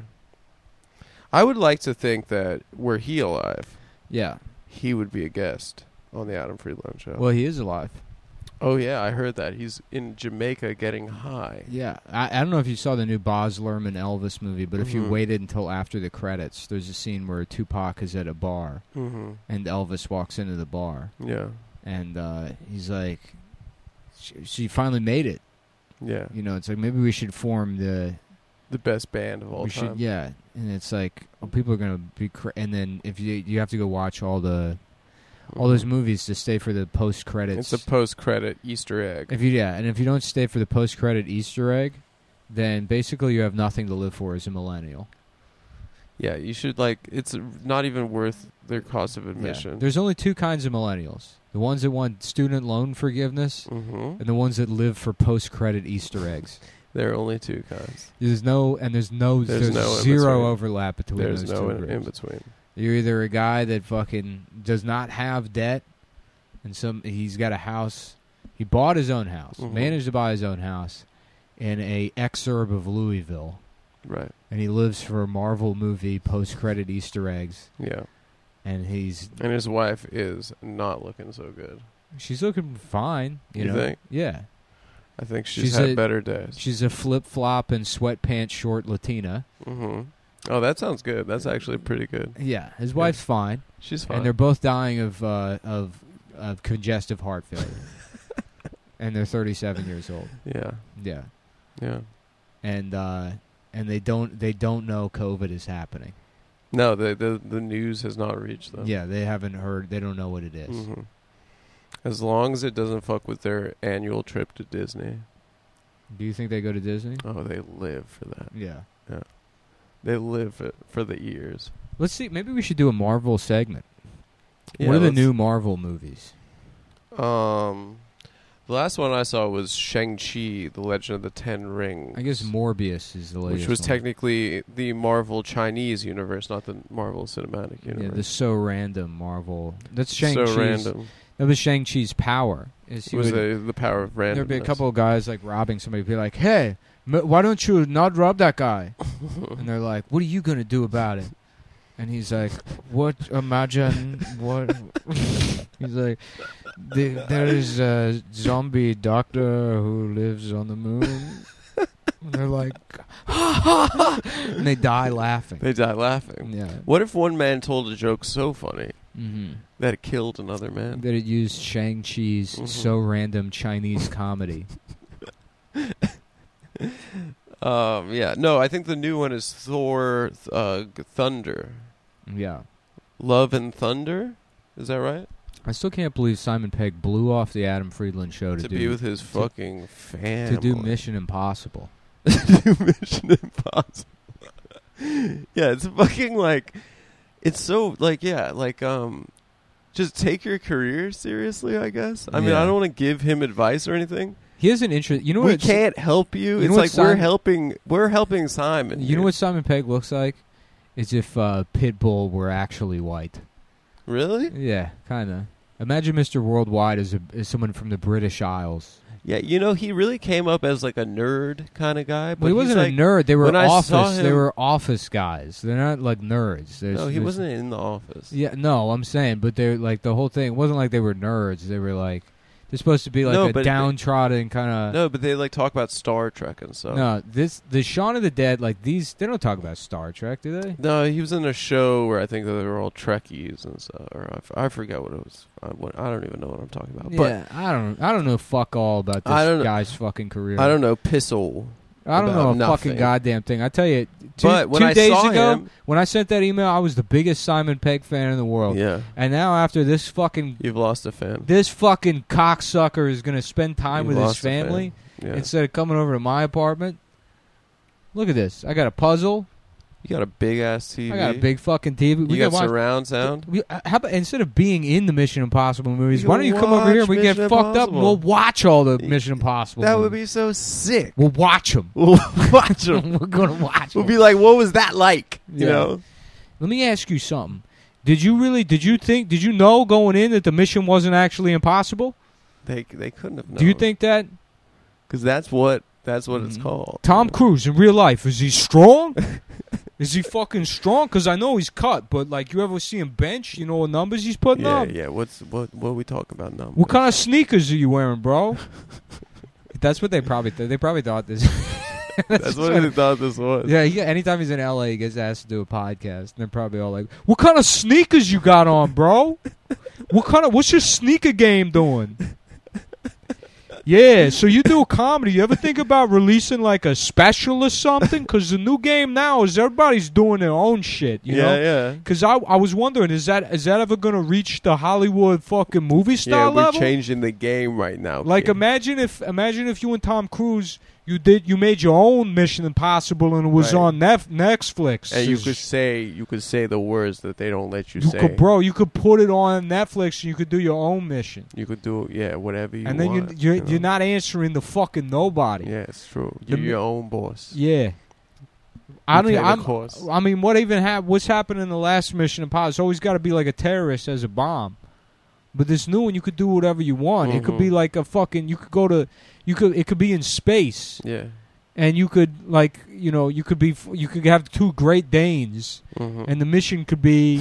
I would like to think that were he alive, Yeah. he would be a guest on the Adam Friedland Show. Well, he is alive. Oh, yeah, I heard that. He's in Jamaica getting high. Yeah. I, I don't know if you saw the new Baz Luhrmann Elvis movie, but if you Mhm. waited until after the credits, there's a scene where Tupac is at a bar, Mm-hmm. and Elvis walks into the bar, Yeah. and uh, he's like, she, she finally made it. Yeah. You know, it's like, maybe we should form the... The best band of all we time. should, yeah. And it's like, oh, people are going to be... Cra- and then if you you have to go watch all the... all those movies to stay for the post credits. It's a post credit Easter egg. If you yeah, and if you don't stay for the post credit Easter egg, then basically you have nothing to live for as a millennial. Yeah, you should, like, it's not even worth their cost of Yeah. admission. There's only two kinds of millennials: the ones that want student loan forgiveness, Mm-hmm. and the ones that live for post credit Easter eggs. There are only two kinds. There's no and there's no There's there's, no in zero between. overlap between There's those no two in, groups. in between. You're either a guy that fucking does not have debt, and some he's got a house. He bought his own house, Mhm. managed to buy his own house in a exurb of Louisville, Right. and he lives for a Marvel movie post-credit Easter eggs. Yeah. And he's And his wife is not looking so good. she's looking fine, you, You know. think? Yeah, I think she's, She's had a- better days. she's a flip-flop and sweatpants short Latina. Mm-hmm. Oh, that sounds good. That's actually pretty good. Yeah, his wife's fine, She's fine. and they're both dying of uh, of of congestive heart failure, and they're thirty-seven years old. yeah. Yeah. Yeah. and uh, and they don't they don't know COVID is happening. No, the, the the news has not reached them. Yeah, they haven't heard. They don't know what it is. Mm-hmm. As long as it doesn't fuck with their annual trip to Disney. Do you think they go to Disney? Oh, they live for that. Yeah. They live for, for the ears. Let's see. Maybe we should do a Marvel segment. Yeah, what are the let's- new Marvel movies? Um, the last one I saw was Shang-Chi, The Legend of the Ten Rings. I guess Morbius is the latest Which was one. technically the Marvel Chinese universe, not the Marvel Cinematic Yeah, Universe. the so random Marvel. That's Shang-Chi's. so random. That was Shang-Chi's power. Is It he was would- the, the power of randomness. There'd be a couple of guys like robbing somebody. Be like, "Hey, m- why don't you not rob that guy?" And they're like, "What are you gonna do about it?" And he's like, "What? Imagine what?" He's like, the, "There is a zombie doctor who lives on the moon." And they're like, and they die laughing. They die laughing. Yeah. What if one man told a joke so funny Mm-hmm. that it killed another man? That it used Shang-Chi's Mhm. so random Chinese comedy. Um, yeah, no, I think the new one is Thor uh, Thunder. Yeah. Love and Thunder? Is that right? I still can't believe Simon Pegg blew off the Adam Friedland show to, To do be with his to- fucking family. to do Mission Impossible. to do Mission Impossible. Yeah, it's fucking like, it's so, like, yeah, like, um, just take your career seriously, I guess. I mean, Yeah. I don't want to give him advice or anything. He has an interest. You know what? We it's- can't help you. you It's know what like we're Simon- helping, we're helping Simon. You here. know what Simon Pegg looks like? It's if uh, Pitbull were actually white. Really? Yeah, kind of. Imagine Mister Worldwide as, a, as someone from the British Isles. Yeah, you know, he really came up as like a nerd kind of guy. But Well, he he's wasn't like, a nerd. They were when I saw office. They him- were office guys. They're not like nerds. There's, No, he there's- wasn't in the office. Yeah, no, I'm saying, but they're like the whole thing. It wasn't like they were nerds. They were like they're supposed to be like No, a but they- downtrodden kind of. No, but they like talk about Star Trek and stuff. No, this the Shaun of the Dead. Like these, they don't talk about Star Trek, do they? No, he was in a show where I think that they were all Trekkies and stuff. Or I, f- I forget what it was. I, what, I don't even know what I'm talking about. Yeah, I don't. I don't know fuck all about this I don't know- guy's fucking career. But I don't know, pissle. I don't about know a nothing. fucking goddamn thing. I tell you, two, But when two I days saw ago, him- when I sent that email, I was the biggest Simon Pegg fan in the world. Yeah, And now after this fucking you've lost a fan. this fucking cocksucker is gonna spend time You've with his lost a fan. family Yeah. instead of coming over to my apartment. Look at this. I got a puzzle. You got a big ass T V. I got a big fucking T V. You We got can watch- surround sound. We, uh, how about instead of being in the Mission Impossible movies, You why can don't you come over here and we watch get Mission fucked up and Impossible. we'll watch all the Mission Impossible That would movies. be so sick. We'll watch them. We'll watch them. We're going to watch We'll them. be like, what was that like? You Yeah. know? Let me ask you something. Did you really, did you think, did you know going in that the mission wasn't actually impossible? They they couldn't have known. Do you think that? Because that's what that's what it's Mhm. called. Tom Cruise in real life, is he strong? Is he fucking strong? Because I know he's cut, but like you ever see him bench, you know what numbers he's putting Yeah, up? yeah. What's what? What are we talking about now? What kind of sneakers are you wearing, bro? That's what they probably th- they probably thought this. That's what they thought this was. Yeah, he, anytime he's in L A, he gets asked to do a podcast, and they're probably all like, "What kind of sneakers you got on, bro? What kind of what's your sneaker game doing?" Yeah, so you do a comedy. You ever think about releasing like a special or something? Because the new game now is everybody's doing their own shit. You yeah, know? yeah. Because I, I was wondering, is that is that ever gonna reach the Hollywood fucking movie Yeah, star we're level? changing the game right now. Like kid. imagine if imagine if you and Tom Cruise you did you made your own Mission Impossible and it was Right. on Nef- Netflix. and you It's- could say you could say the words that they don't let you, you say. could, bro, you could put it on Netflix and you could do your own mission. You could do yeah, whatever you and then want. you, you're you know? you're not answering the fucking nobody. Yeah, it's true. The You're mi- your own boss. Yeah. I You mean, pay the I'm, cost. I mean, what even hap- What's happened in the last Mission Impossible? It's always got to be like a terrorist as a bomb. But this new one, you could do whatever you want. It could Mhm. be like a fucking. You could go to. You could. It could be in space. Yeah. And you could like you know you could be you could have two Great Danes, Mhm. and the mission could be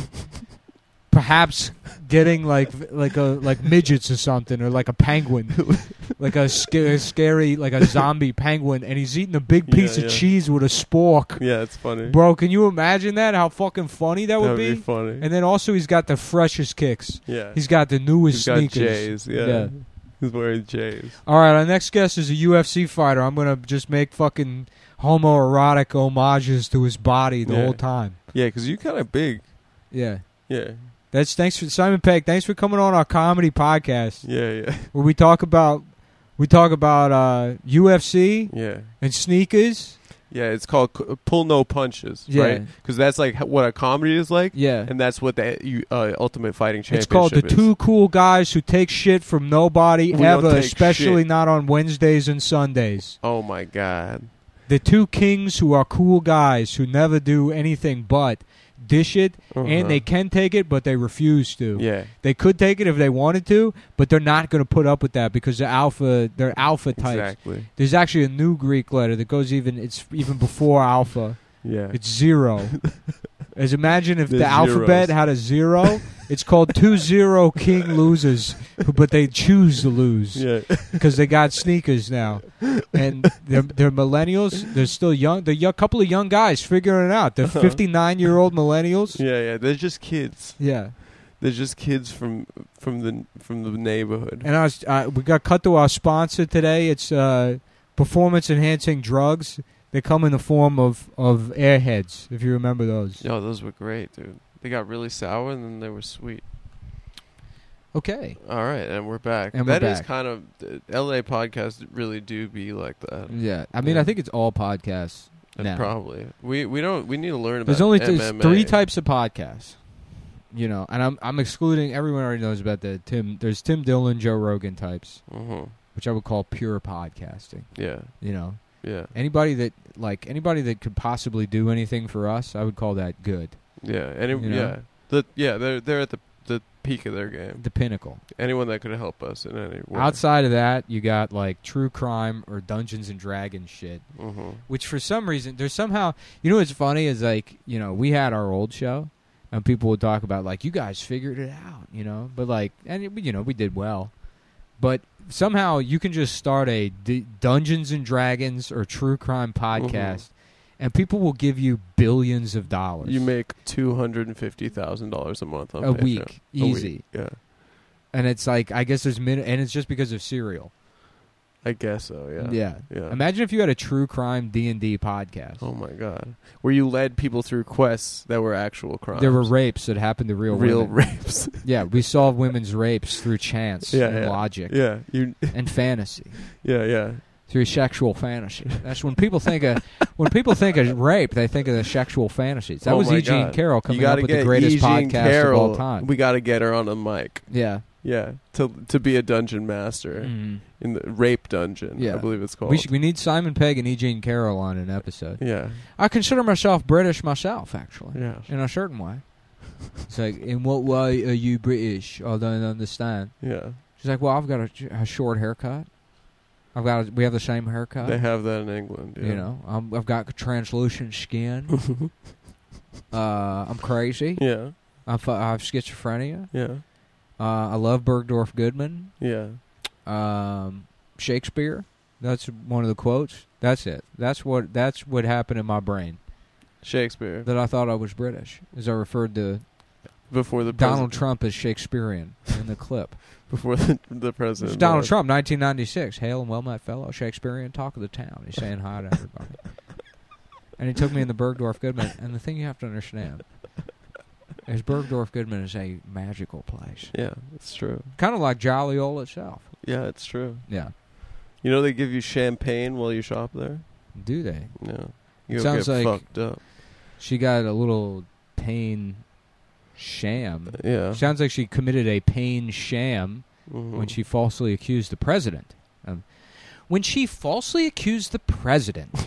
perhaps getting like like a like midgets or something, or like a penguin, like a, sca- a scary like a zombie penguin, and he's eating a big piece Yeah, of yeah. cheese with a spork. yeah, it's funny. Bro, can you imagine that? How fucking funny that would That'd be. be funny. And then also he's got the freshest kicks. yeah. He's got the newest He's got sneakers. J's. Yeah. Yeah. He's wearing J's. All right, our next guest is a U F C fighter. I'm gonna just make fucking homoerotic homages to his body the Yeah. whole time. Yeah, because you're kind of big. Yeah, Yeah. that's thanks for Simon Pegg. Thanks for coming on our comedy podcast Yeah, yeah. where we talk about we talk about uh, U F C Yeah. and sneakers. Yeah, it's called c- Pull No Punches, Yeah. right? Because that's like h- what a comedy is like, Yeah, and that's what the you- uh, Ultimate Fighting it's Championship called the is. two cool guys who take shit from nobody We don't ever, take especially shit. not on Wednesdays and Sundays. Oh my god. The two kings who are cool guys who never do anything but dish it, Uh-huh. and they can take it, but they refuse to. Yeah. They could take it if they wanted to, but they're not going to put up with that because they're alpha. They're alpha types. Exactly. There's actually a new Greek letter that goes even. It's even before alpha. Yeah. It's zero. As imagine if The the alphabet zeros. had a zero. It's called two zero king losers, but they choose to lose yeah. because they got sneakers now, and they're they're millennials. They're still young. They're a couple of young guys figuring it out. They're Uh-huh. fifty-nine year old millennials. Yeah, yeah. They're just kids. Yeah. They're just kids from from the from the neighborhood. And I was, uh, we got cut to our sponsor today. It's uh, performance enhancing drugs. They come in the form of, of airheads, if you remember those. Yo, those were great, dude. They got really sour and then they were sweet. Okay. All right, and we're back. And That we're is back. kind of the L A podcasts really do be like that. Yeah. I mean, Yeah. I think it's all podcasts And now. probably we we don't we need to learn about. There's only M there's M A. three types of podcasts. You know, and I'm I'm excluding, everyone already knows about the Tim, there's Tim Dillon, Joe Rogan types, Mhm. which I would call pure podcasting. Yeah, You know, yeah, anybody that, like, anybody that could possibly do anything for us, I would call that good. yeah. Any, You know? yeah, the yeah they're they're at the the peak of their game. The pinnacle. Anyone that could help us in any way. Outside of that, you got, like, true crime or Dungeons and Dragons shit, Mm-hmm. which for some reason, there's somehow, you know what's funny is, like, you know, we had our old show, and people would talk about, like, you guys figured it out, you know, but, like, and, you know, we did well. But somehow you can just start a D- Dungeons and Dragons or true crime podcast, Mhm. and people will give you billions of dollars. You make two hundred and fifty thousand dollars a month on a Patreon. week, A easy. week, yeah, And it's like, I guess there's min- and it's just because of Serial. I guess so. Yeah, Yeah. yeah. Imagine if you had a true crime D and D podcast. Oh my god, where you led people through quests that were actual crimes. There were rapes that happened to real real women. rapes. Yeah, we solved women's rapes through chance Yeah, and yeah. logic Yeah, you. and fantasy. Yeah, yeah. Through sexual fantasy. That's when people think of when people think of rape, they think of the sexual fantasies. That Oh was my E. Jean God. Carroll You coming gotta up with get the greatest E. Jean podcast Carroll. of all time. We got to get her on the mic. Yeah. Yeah, to to be a dungeon master Mhm. in the rape dungeon. Yeah. I believe it's called. We should, we need Simon Pegg and E. Jean Carroll on an episode. yeah, I consider myself British myself, actually, yeah. in a certain way. It's like, in what way are you British? I don't understand. Yeah, She's like, well, I've got a, a short haircut. I've got a, we have the same haircut. they have that in England. Yeah. You know, I'm, I've got translucent skin. uh, I'm crazy. Yeah, I'm, fu- I have schizophrenia. yeah, Uh, I love Bergdorf Goodman. yeah. Um, Shakespeare. That's one of the quotes. That's it. That's what. That's what happened in my brain. Shakespeare That I thought I was British, as I referred to before the Donald president, Trump as Shakespearean in the clip. before the, the It's president. Donald died. Trump, nineteen ninety-six. Hail and well met fellow, Shakespearean talk of the town. He's saying hi to everybody. And he took me in the Bergdorf Goodman. And the thing you have to understand is Bergdorf Goodman is a magical place. Yeah, it's true. Kind of like Jolly Old itself. Yeah, it's true. Yeah. You know they give you champagne while you shop there. Do they? Yeah, you Sounds get like- fucked up. She got a little pain sham. Yeah. Sounds like she committed a pain sham Mhm. when she falsely accused the president. Um, when she falsely accused the president.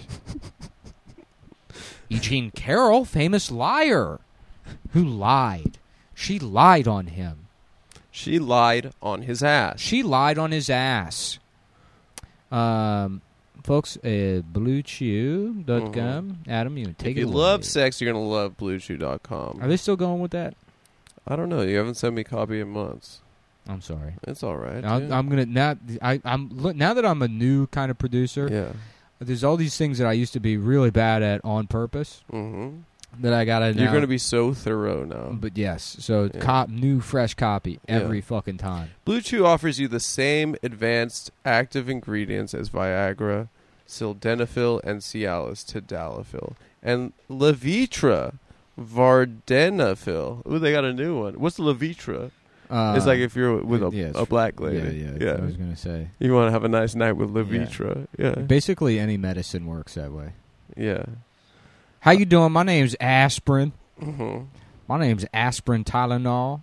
E. Jean Carroll, famous liar, who lied. She lied on him. She lied on his ass. She lied on his ass. Um, folks, uh, blue chew dot com. Adam, you take if it you away. love sex, you're gonna love blue chew dot com. Are they still going with that? I don't know. You haven't sent me a copy in months. I'm sorry. It's all right. I'm, dude. I'm gonna now. I, I'm look, now that I'm a new kind of producer. yeah. There's all these things that I used to be really bad at on purpose Mm-hmm. that I gotta. You're now- going to be so thorough now. But yes, so Yeah. cop, new fresh copy every Yeah. fucking time. Blue Chew offers you the same advanced active ingredients as Viagra, sildenafil, and Cialis tadalafil, and Levitra vardenafil. Ooh, they got a new one. What's Levitra? Uh, it's like if you're with a, yeah, it's a black lady. Yeah, yeah, I was gonna say. You want to have a nice night with Levitra. Yeah. Basically, any medicine works that way. Yeah. How you doing? My name's Aspirin. hmm My name's Aspirin Tylenol.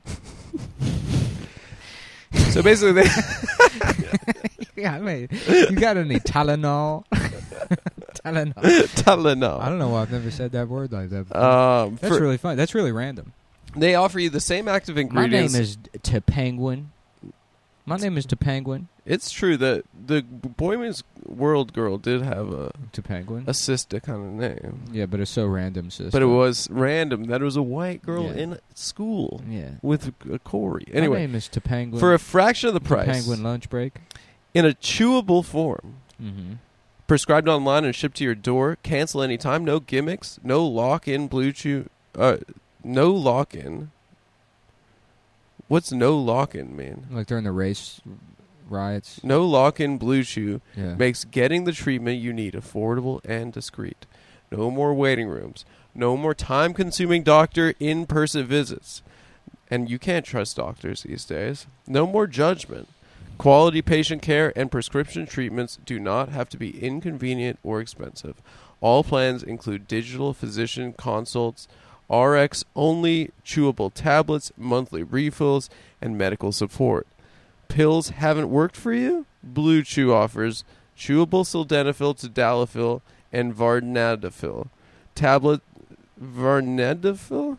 So basically, they Yeah, I mean, you got any Tylenol? Tylenol. Tylenol. I don't know why I've never said that word like that before. Um, That's for- really fun. That's really random. they offer you the same active My ingredients. name is Topenguin. My name is Topenguin. It's true that the Boy Meets World girl did have a Topenguin. a sister kind of name, Yeah, but it's so random, sister. but it was random that it was a white girl Yeah. in school Yeah. with a Corey. My Anyway, name is Topenguin. for a fraction of the price, Topenguin lunch break. in a chewable form, Mm-hmm. prescribed online and shipped to your door. Cancel anytime. No gimmicks. No lock-in. Blue Chew. Uh, no lock-in. What's no lock-in mean? Like during the race, riots. No lock-in Blue Chew Yeah. makes getting the treatment you need affordable and discreet. No more waiting rooms. No more time-consuming doctor in-person visits. And you can't trust doctors these days. No more judgment. Quality patient care and prescription treatments do not have to be inconvenient or expensive. All plans include digital physician consults, R X-only chewable tablets, monthly refills, and medical support. Pills haven't worked for you? Blue Chew offers chewable sildenafil, tadalafil, and vardenafil. Tablet vardenafil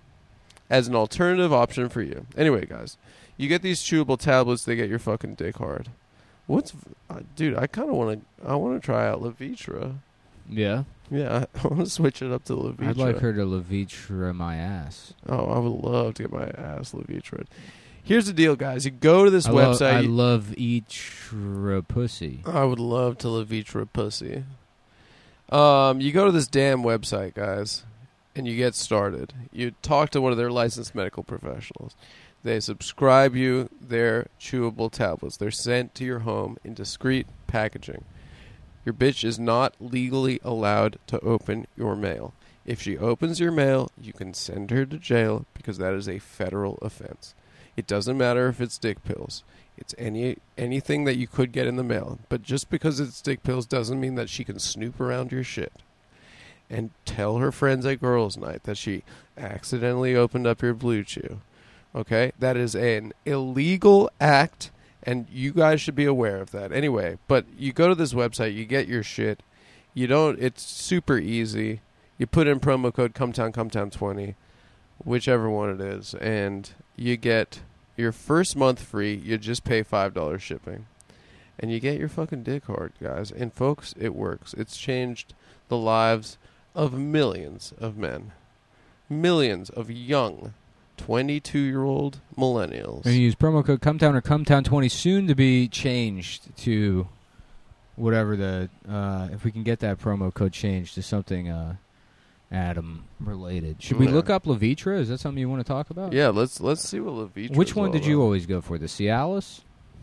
as an alternative option for you. Anyway, guys, you get these chewable tablets, they get your fucking dick hard. What's... Uh, dude, I kind of want to... I want to try out Levitra. Yeah. Yeah, I want to switch it up to Levitra. I'd like her to Levitra my ass. Oh, I would love to get my ass Levitra. Here's the deal, guys. You go to this I love, website. I love Eatra pussy. I would love to Levitra pussy. Um, you go to this damn website, guys, and you get started. You talk to one of their licensed medical professionals. They subscribe you their chewable tablets. They're sent to your home in discreet packaging. Your bitch is not legally allowed to open your mail. If she opens your mail, you can send her to jail because that is a federal offense. It doesn't matter if it's dick pills. It's any anything that you could get in the mail. But just because it's dick pills doesn't mean that she can snoop around your shit and tell her friends at girls' night that she accidentally opened up your Blue Chew. Okay? That is an illegal act, and you guys should be aware of that. Anyway, but you go to this website, you get your shit. You don't... It's super easy. You put in promo code CUMTOWN, CUMTOWN twenty, whichever one it is, and you get your first month free. You just pay five dollars shipping. And you get your fucking dick hard, guys. And folks, it works. It's changed the lives of millions of men. Millions of young twenty-two-year-old millennials. And you use promo code CUMTOWN or CUMTOWN twenty, soon to be changed to whatever the... Uh, if we can get that promo code changed to something... Uh, Adam related. Should we Yeah. look up Levitra? Is that something you want to talk about? Yeah, let's let's see what Levitra. Which one did you always go for? The Cialis?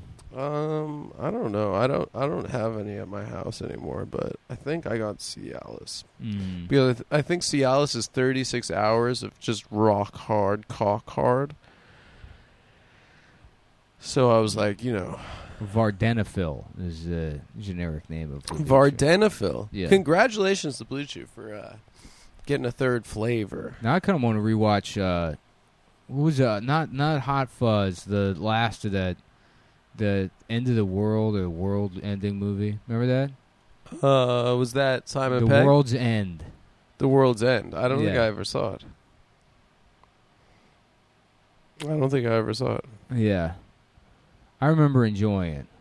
Um, I don't know. I don't. I don't have any at my house anymore. But I think I got Cialis. Mm. Because I, th- I think Cialis is thirty-six hours of just rock hard, cock hard. So I was like, you know, Vardenafil is the generic name of Levitra. Vardenafil. Yeah. Congratulations to Blue Chew for uh, getting a third flavor. Now I kind of want to rewatch. Uh, what was uh not not Hot Fuzz? The last of that, the End of the World or World Ending movie. Remember that? Uh, was that Simon The Pegg? World's End. The World's End. I don't think Yeah. I ever saw it. I don't think I ever saw it. Yeah, I remember enjoying it.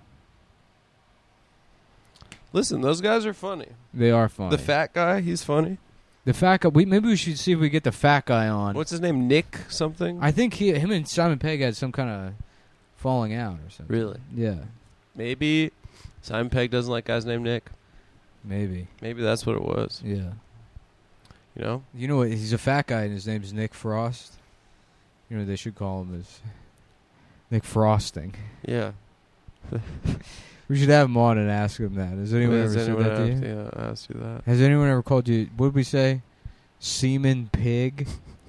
Listen, those guys are funny. They are funny. The fat guy, he's funny. the fat guy. We maybe we should see if we get the fat guy on. What's his name? Nick something? I think he, him and Simon Pegg had some kind of falling out or something. Really? Yeah, Maybe Simon Pegg doesn't like guys named Nick. maybe. Maybe that's what it was. Yeah. You know? You know what? He's a fat guy and his name's Nick Frost. You know what they should call him is Nick Frosting. Yeah. We should have him on and ask him that. Has anyone Has ever anyone said that to you? asked- Yeah, I asked you that. Has anyone ever called you, what did we say? Semen Pig?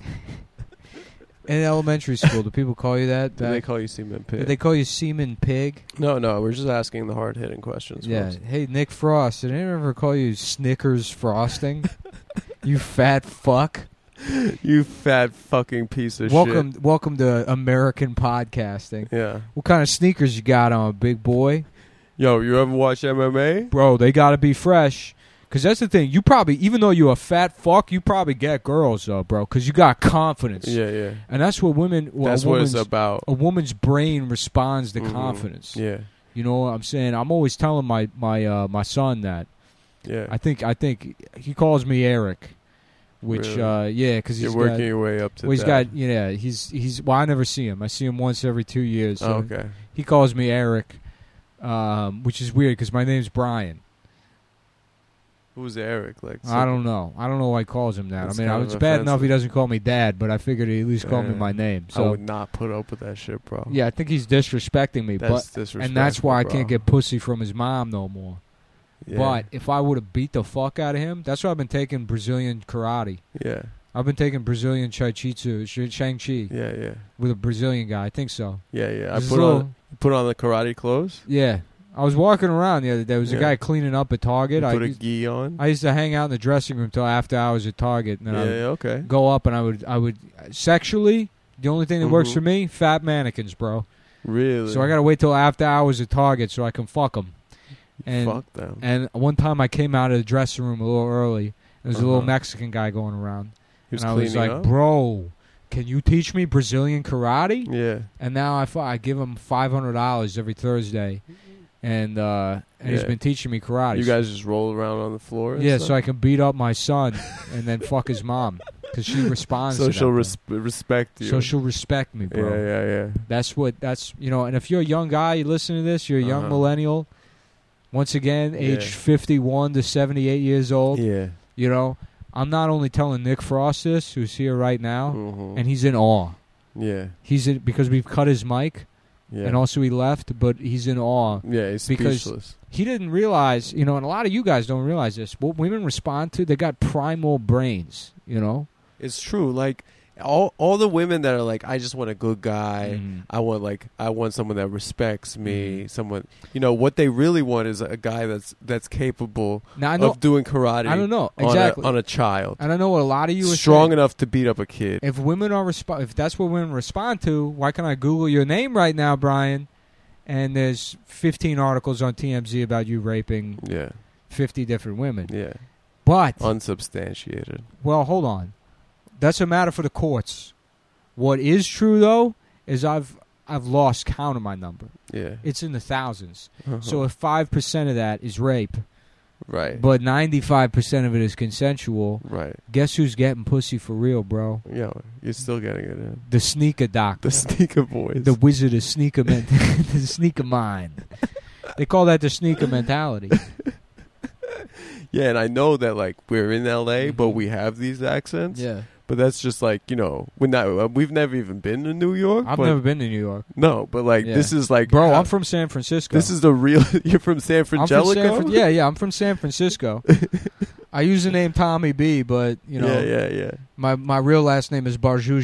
In elementary school, do people call you that? Did they Back- call you Seaman Pig? Did they call you Semen Pig? no, no, we're just asking the hard-hitting questions. Yeah. folks. Hey, Nick Frost. Did anyone ever call you Snickers Frosting? You fat fuck. You fat fucking piece of Welcome, welcome to American podcasting. shit. Yeah. What kind of sneakers you got on, big boy? Yo, you ever watch M M A? Bro, they got to be fresh. Because that's the thing. You probably, even though you're a fat fuck, you probably get girls, though, bro. Because you got confidence. Yeah, yeah. And that's what women... Well, That's a what it's woman's- about. A woman's brain responds to Mhm. confidence. Yeah, You know what I'm saying? I'm always telling my my uh, my son that. yeah. I think I think he calls me Eric, which Really? uh, yeah, because he's You're working got, your way up to well, he's that. got yeah, he's he's well, I never see him. I see him once every two years. So Oh, okay. he calls me Eric, um, which is weird because my name's Brian. Who's Eric? Like I don't know. I don't know why he calls him that. That's I mean, kind it's of bad enough he offensive. doesn't call me dad, but I figured he'd at least call me Yeah. my name. I So would not put up with that shit, bro. yeah, I think he's disrespecting me. That's but disrespectful, and that's why I bro. can't get pussy from his mom no more. Yeah. But if I would have beat the fuck out of him, that's why I've been taking Brazilian karate. yeah, I've been taking Brazilian Chai-Chi-Tzu, Sh- Shang-Chi, yeah, yeah, with a Brazilian guy. I think so. yeah, yeah. I This is put a on little- put on the karate clothes. Yeah. I was walking around the other day. There was a Yeah. guy cleaning up at Target. You I put a used, gi on. I used to hang out in the dressing room till after hours at Target. And then yeah, I would yeah, okay. go up and I would, I would, sexually, the only thing that works Mhm. for me, fat mannequins, bro. Really? So I got to wait till after hours at Target so I can fuck them. And, Fuck them. and one time I came out of the dressing room a little early. There was a little Uh-huh. Mexican guy going around. He was and I was cleaning like, up? bro, can you teach me Brazilian karate? Yeah. And now I, fi- I give him five hundred dollars every Thursday. And uh, and he's Yeah. been teaching me karate. You guys just roll around on the floor? and Yeah, stuff? so I can beat up my son and then fuck his mom. Because she responds So to she'll that res- respect thing. you. So she'll respect me, bro. Yeah, yeah, yeah. That's what, that's, you know, and if you're a young guy, you listen to this, you're a young Uh-huh. millennial, once again, age Yeah. fifty-one to seventy-eight years old, Yeah. you know, I'm not only telling Nick Frost this, who's here right now, Mhm. and he's in awe. Yeah. He's in, because we've cut his mic, Yeah. and also he left, but he's in awe. yeah, he's because- speechless. He didn't realize, you know, and a lot of you guys don't realize this, what women respond to, they got primal brains, you know? It's true. Like all all the women that are like, I just want a good guy. Mhm. I want like I want someone that respects me. Mhm. Someone, you know, what they really want is a guy that's that's capable Now, I know, of doing karate. I don't know, on a- exactly. on a, child, and I know what a lot of you are strong saying. enough to beat up a kid. If women are resp- if that's what women respond to, why can't I Google your name right now, Brian? And there's fifteen articles on T M Z about you raping Yeah, fifty different women. yeah, But, unsubstantiated. well, hold on. That's a matter for the courts. What is true, though, is I've I've lost count of my number. Yeah. It's in the thousands. Uh-huh. So if five percent of that is rape, right, but ninety-five percent of it is consensual, right. guess who's getting pussy for real, bro? Yeah, you're still getting it in. The sneaker doctor. The sneaker boys. The wizard of sneaker men- the sneaker mind. They call that the sneaker mentality. Yeah, and I know that like we're in L A, Mhm. but we have these accents. Yeah. But that's just like, you know, we're not. uh, We've never even been to New York. I've but never been to New York. No, but like Yeah. this is like, Bro, how- I'm from San Francisco. This is the real. You're from San I'm from Frangelico. San Fran- yeah, yeah, I'm from San Francisco. I use the name Tommy B, but, you know, yeah, yeah, yeah. my my real last name is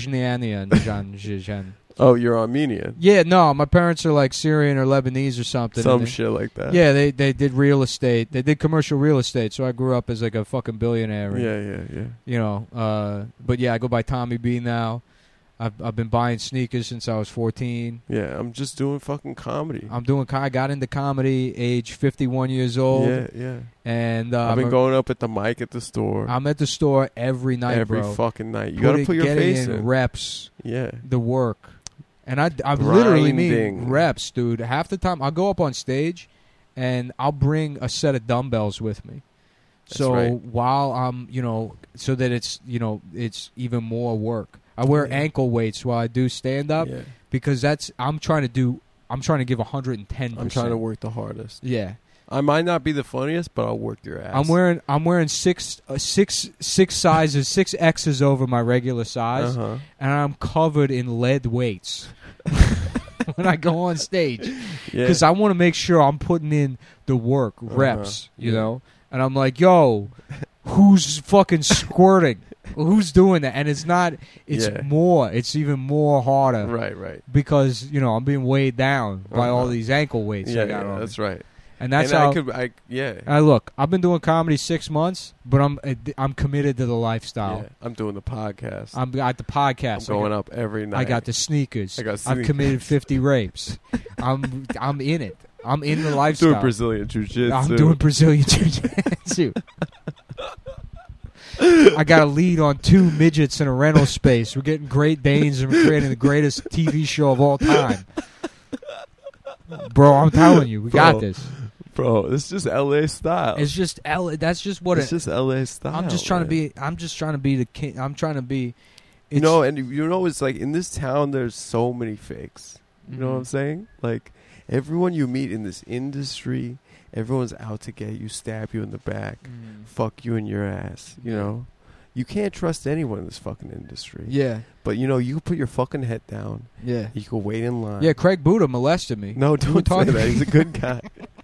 Barjujnianian. Oh, you're Armenian. Yeah, no, my parents are like Syrian or Lebanese or something. Some and they- shit like that. Yeah, they they did real estate. They did commercial real estate, so I grew up as like a fucking billionaire. and, Yeah, yeah, yeah. You know, uh, but yeah, I go by Tommy B now. I've I've been buying sneakers since I was fourteen. Yeah, I'm just doing fucking comedy. I'm doing. co- I got into comedy age fifty-one years old, Yeah, yeah. and uh, I've been I'm, a- going up at the mic at the store I'm at the store every night, every bro. fucking night. You gotta Putting- put your getting face in in. reps, Yeah. the work, and I I literally mean Grinding. reps, dude. Half the time I'll go up on stage, and I'll bring a set of dumbbells with me. That's So right. while I'm, you know, so that it's, you know, it's even more work. I wear Yeah. ankle weights while I do stand up Yeah. because that's I'm trying to do. I'm trying to give one hundred ten percent. I'm trying to work the hardest. Yeah, I might not be the funniest, but I'll work your ass. I'm wearing I'm wearing six uh, six six sizes, six X's over my regular size, Uh-huh. and I'm covered in lead weights when I go on stage Yeah. because I want to make sure I'm putting in the work, Uh-huh. reps, you Yeah. know. And I'm like, yo, who's fucking squirting? Who's doing that? And it's not. It's Yeah. more. It's even more harder Right, right. because you know I'm being weighed down by all Uh-huh. these ankle weights. Yeah, I got yeah, on that's me. right. And that's and how. I could, I yeah. I look. I've been doing comedy six months, but I'm I'm committed to the lifestyle. yeah. I'm doing the podcast. I'm got the podcast. I'm going I got, up every night. I got the sneakers. I got I've sneakers. committed fifty rapes. I'm I'm in it. I'm in the I'm lifestyle. doing Brazilian jiu-jitsu. I'm doing Brazilian jiu-jitsu. I got a lead on two midgets in a rental space. We're getting Great Danes and we're creating the greatest T V show of all time. Bro, I'm telling you, we Bro, got this. Bro, it's just L A style. It's just L. That's just what it's it. just L A style. I'm just trying to man. be. I'm just trying to be the king. I'm trying to be. You It's, know, and you know, it's like in this town, there's so many fakes. You know what I'm Mhm. saying? Like everyone you meet in this industry everyone's out to get you, stab you in the back, Mm. fuck you in your ass. You Yeah. know, you can't trust anyone in this fucking industry. Yeah, But you know, you can put your fucking head down. yeah, You can wait in line. yeah. Craig Buddha molested me. No, We were don't say talking- that. He's a good guy.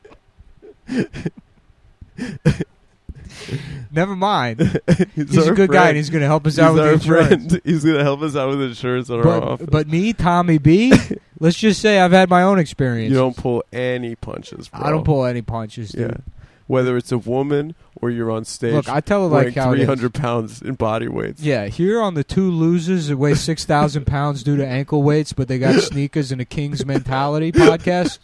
Never mind. he's He's a our good guy, friend. and he's going to help us He's out with the our insurance. friend. He's gonna help us out with insurance on our But, office. but me, Tommy B, let's just say I've had my own experience. You don't pull any punches, bro. I don't pull any punches, dude. Yeah. Whether it's a woman or you're on stage Look, I tell it weighing like how it three is. hundred pounds in body weights. Yeah, here on the two losers that weigh six thousand pounds due to ankle weights, but they got sneakers and a King's mentality podcast.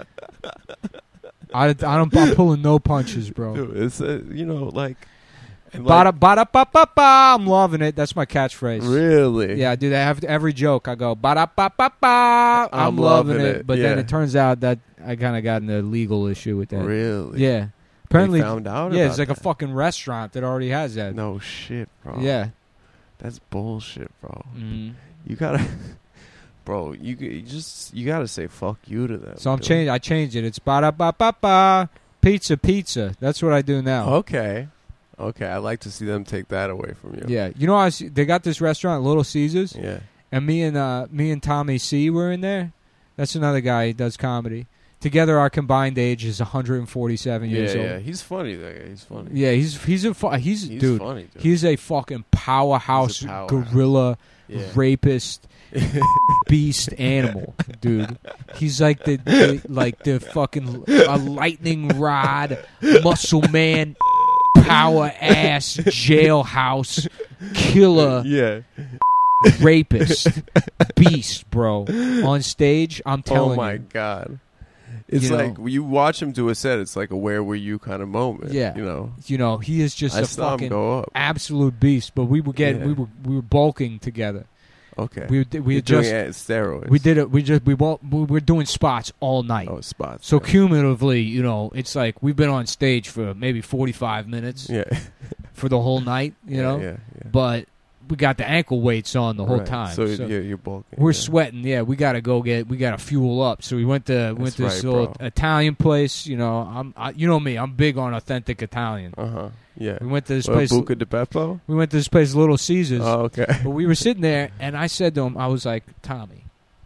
I, I don't, I'm pulling no punches, bro. Dude, it's uh, you know like, and like Bada bada ba ba ba. I'm loving it. That's my catchphrase. really. Yeah, dude. I have every joke. I go bada ba ba ba. I'm, I'm loving, loving it. it, But then yeah. it turns out that I kind of got in a legal issue with that. Really. Yeah. Apparently, They found out. yeah. about It's like a that. fucking restaurant that already has that. No shit, bro. Yeah. That's bullshit, bro. Mhm. You gotta, bro. You, g- you just you gotta say fuck you to them. So I'm dude. changing. I changed it. It's bada ba ba ba. Pizza, pizza. That's what I do now. Okay. Okay. I'd like to see them take that away from you. Yeah. You know, I was, they got this restaurant, Little Caesars, Yeah. and me and uh, me and Tommy C were in there. That's another guy. He does comedy. Together, our combined age is one hundred forty-seven Yeah. years Yeah. old. He's funny. That guy. He's funny. Yeah, he's he's a fu- he's, He's dude. funny, dude. He's a fucking powerhouse, He's a powerhouse. gorilla yeah. rapist beast animal, dude. He's like the, the like the fucking a lightning rod muscle man, power ass jailhouse killer Yeah. rapist beast, bro. On stage, I'm telling Oh my you. god. It's You like know. you watch him do a set. It's like a "Where were you" kind of moment. Yeah. You know. You know, he is just I a saw him fucking go up. absolute beast. But we were getting, Yeah. we were, we were bulking together. Okay. We were- we You're had just, doing it steroids. we did it. We just, we won't, we were doing spots all night. Oh, spots. So yeah. cumulatively, you know, it's like we've been on stage for maybe forty-five minutes Yeah. for the whole night. You yeah, know, Yeah. Yeah. but we got the ankle weights on the whole Right. time. So, So you're, you're bulking. we're yeah. sweating. Yeah, we got to go get. We got to fuel up. So we went to went to this right, little bro. Italian place. You know, I'm I, you know me. I'm big on authentic Italian. Uh huh. Yeah. We went to this What, place. Buca di Beppo? We went to this place, Little Caesars. Oh, okay. But we were sitting there, and I said to him, I was like, Tommy,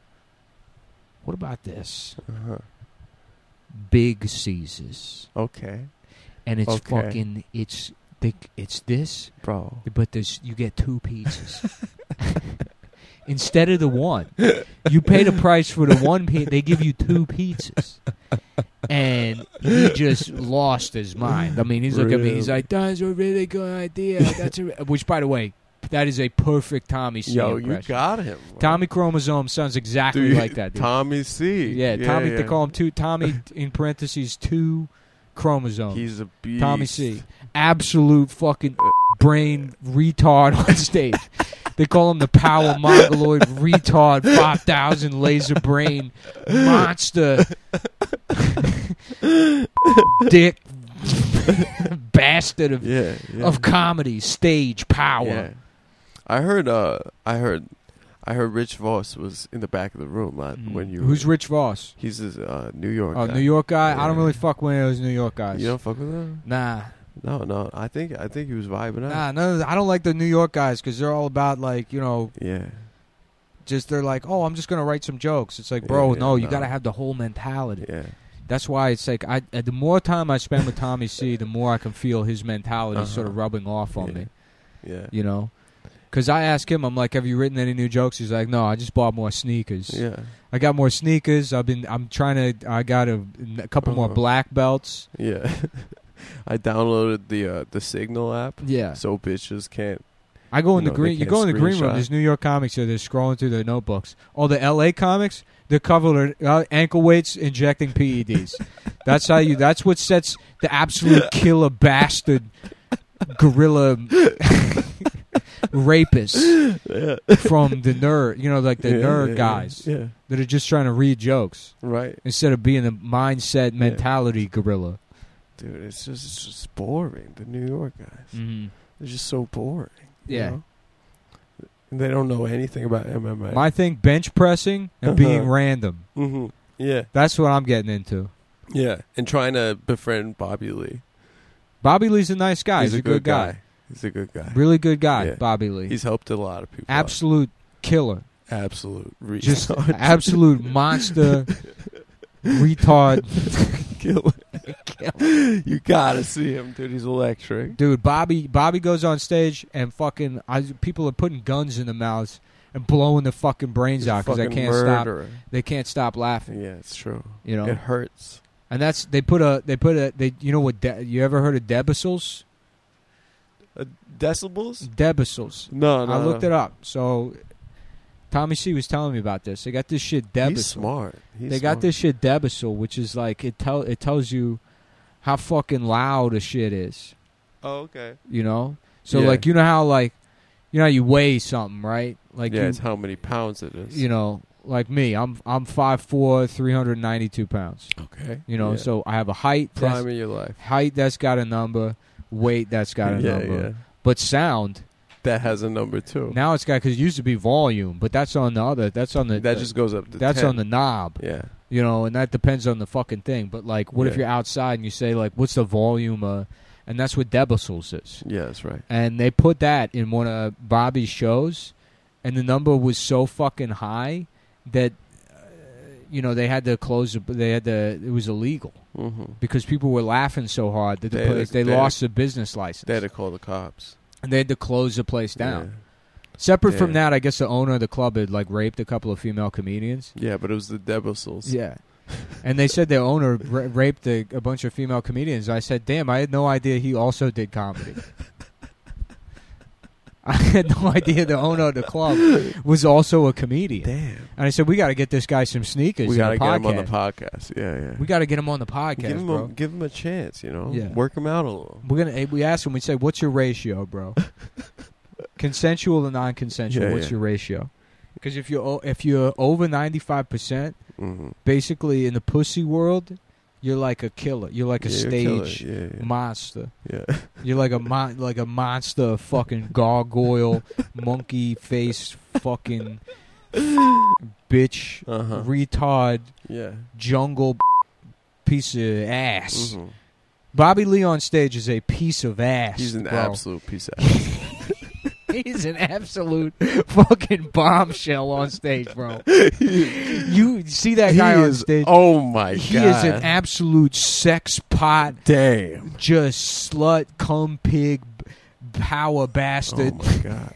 what about this? Uh-huh. Big Caesars. Okay. And it's Okay. fucking, it's thick, it's this, Bro. but there's, you get two pizzas. Instead of the one. You pay the price for the one pizza, they give you two pizzas. And he just lost his mind. I mean, he's looking at me, he's Really? like, that's a really good idea. That's a, which, by the way, that is a perfect Tommy C Yo, impression. you got him. bro. Tommy Chromosome sounds exactly Dude, like that, dude. Tommy C. yeah, Tommy, yeah. they call him two, Tommy, in parentheses, two chromosomes. He's a beast. Tommy C. Absolute fucking brain retard on stage. They call him the power mongoloid retard five thousand laser brain monster dick bastard of, Yeah. yeah. of comedy stage power. Yeah. I heard. Uh, I heard. I heard Rich Voss was in the back of the room uh, Mm. when you. Who's were, Rich Voss? He's a uh, New York. Oh, guy. New York guy? I don't Yeah. really fuck with those New York guys. You don't fuck with him? Nah. No, no. I think. I think he was vibing out. Nah, no, I don't like the New York guys because they're all about, like, you know, Yeah. just they're like, oh, I'm just going to write some jokes. It's like, bro, Yeah, no, you no. got to have the whole mentality. Yeah. That's why it's like, I uh, the more time I spend with Tommy C, the more I can feel his mentality Uh-huh. sort of rubbing off on Yeah. me, Yeah. you know? Because I ask him, I'm like, have you written any new jokes? He's like, no, I just bought more sneakers. Yeah. I got more sneakers. I've been, I'm trying to, I got a, a couple more Uh-huh. black belts. Yeah. I downloaded the uh, the Signal app. Yeah. So bitches can't. I go in You the know, green. they You can't go in the green room. screenshot. There's New York comics here. They're scrolling through their notebooks. All the L A comics, they're covered in uh, ankle weights, injecting P E Ds. That's how you. That's what sets the absolute killer bastard gorilla rapists Yeah. from the nerd. You know, like the Yeah, nerd yeah, guys Yeah. that are just trying to read jokes Right. instead of being the mindset mentality gorilla. Dude, it's just it's just boring. The New York guys. Mm-hmm. They're just so boring. you Yeah. know? And they don't know anything about M M A. My thing, bench pressing and Uh-huh. being random. hmm Yeah. That's what I'm getting into. Yeah, and trying to befriend Bobby Lee. Bobby Lee's a nice guy. He's, He's a, good, good guy. guy. He's a good guy. Really good guy, yeah. Bobby Lee. He's helped a lot of people. Absolute out. killer. Absolute retard. Just absolute monster retard killer. You gotta see him, dude. He's electric. Dude, Bobby Bobby goes on stage and fucking I, people are putting guns in their mouths and blowing their fucking brains He's out because they can't murderer. stop. They can't stop laughing. Yeah, it's true. You know, it hurts. And that's they put a they put a they you know what de- you ever heard of debicles? Uh, decibels? Debicles. No, no. I looked no. it up. So Tommy C was telling me about this. They got this shit debicel. He's smart. He's they smart. got this shit debicel, which is like it tell it tells you how fucking loud a shit is. Oh, okay. You know? So Yeah. like you know how like you know how you weigh something, right? Like yeah, you, it's how many pounds it is. You know, like me, I'm I'm five foot four, three hundred ninety-two pounds. Okay. You know, yeah. so I have a height. Prime That's, of your life. height that's got a number, weight that's got a yeah, number, yeah. but sound That has a number too. now it's got because it used to be volume, but that's on the other. That's on the that uh, just goes up to that's ten. on the knob. Yeah. You know, and that depends on the fucking thing. But like, what if Yeah. you're outside and you say like, what's the volume? Uh, and that's what debicles is. Yeah, that's right. And they put that in one of Bobby's shows, and the number was so fucking high that uh, you know they had to close. They had to. It was illegal Mm-hmm. because people were laughing so hard that the They had place, to- they they had lost to- the business license. They had to call the cops. And they had to close the place down. Yeah. Separate from Yeah. that, I guess the owner of the club had like raped a couple of female comedians. Yeah, but it was the debicles. Yeah. And they said their owner ra- raped a, a bunch of female comedians. I said, damn, I had no idea he also did comedy. I had no idea the owner of the club was also a comedian. Damn. And I said, we got to get this guy some sneakers. We got to get him on the podcast. Yeah, yeah. We got to get him on the podcast, give him bro. a, give him a chance, you know. Yeah. Work him out a little. We're gonna. We asked him. We said, "What's your ratio, bro? Consensual and non-consensual. Yeah, what's yeah. your ratio? Because if you're o- if you're over ninety-five percent, Mm-hmm. basically in the pussy world, you're like a killer. You're like a Yeah, you're a killer. stage Yeah, yeah. monster. Yeah. You're like a mon- like a monster, fucking gargoyle, monkey face, fucking bitch, Uh-huh. retard, Yeah. jungle piece of ass. Mm-hmm. Bobby Lee on stage is a piece of ass. He's an bro. absolute piece of ass. He's an absolute fucking bombshell on stage, bro. You see that guy he on is, stage? Oh my he god. is an absolute sex pot, Damn. just slut, cum pig, b- power bastard. Oh my god.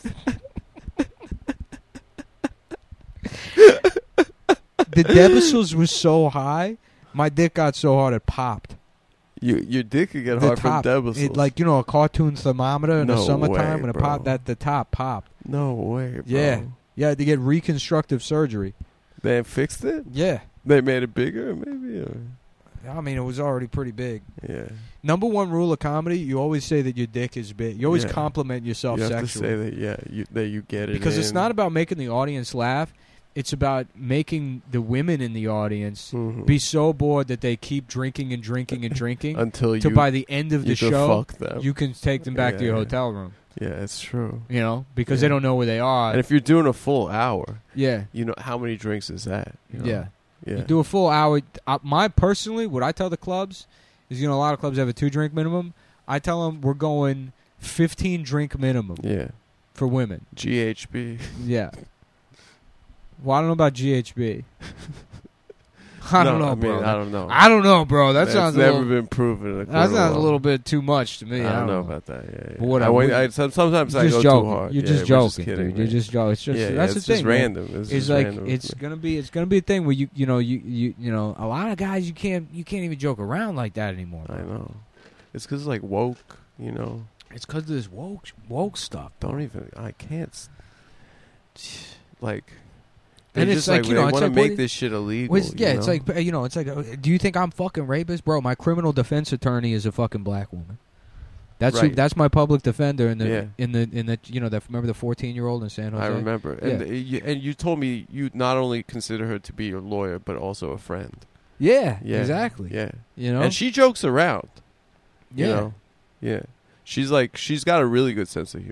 The debicles was so high, my dick got so hard it popped. You your dick could get The hard top, from debicles. it, like you know, a cartoon thermometer in the No summertime way, when it bro. popped, that the top popped. no way, bro. Yeah, yeah, had to get reconstructive surgery. They fixed it. Yeah, They made it bigger, maybe. Or, I mean, it was already pretty big. yeah. Number one rule of comedy: you always say that your dick is big. You always Yeah. compliment yourself You have sexually to say that. Yeah. You, that you get it because it's in. not about making the audience laugh. It's about making the women in the audience Mhm. be so bored that they keep drinking and drinking and drinking until you till by the end of the you can show fuck them. you can take them back to your Yeah. hotel room. Yeah, it's true. You know, because Yeah. they don't know where they are. And if you're doing a full hour, yeah, you know how many drinks is that? You know? yeah. Yeah. You do a full hour. Uh, my personally, what I tell the clubs is, you know, a lot of clubs have a two drink minimum. I tell them we're going fifteen drink minimum Yeah. for women. G H B. Yeah. Well, I don't know about G H B. I don't No, know, I mean, bro. I don't know. I don't know, bro. That That's sounds a never little, been proven. In a that court of sounds a law. little bit too much to me. I don't know about that. Yeah, yeah. But whatever. I, went- We- I, some- sometimes You're I just go joking. too hard. You're Yeah, just we're joking, just kidding, dude. You're man. just joking. It's just yeah, yeah, that's it's the just thing. man. random. It's, It's just like random. it's gonna be it's gonna be a thing where you you know you you you know a lot of guys you can't you can't even joke around like that anymore. I know. It's because like woke. You know. It's because of this woke woke stuff. Don't even. I can't. s- Like. They And it's just like, like, you know, they it's want to like, make what- this shit illegal. Well, it's- yeah, you it's know? like you know, it's like, uh, do you think I'm fucking rapist, bro? My criminal defense attorney is a fucking black woman. That's who, Right. that's my public defender in the Yeah. in the in the you know that remember the fourteen year old in San Jose. I remember, and Yeah. uh, you, and you told me you not only consider her to be your lawyer, but also a friend. Yeah, Yeah, exactly. Yeah, You know, and she jokes around. yeah, You know? Yeah, she's like she's got a really good sense of humor.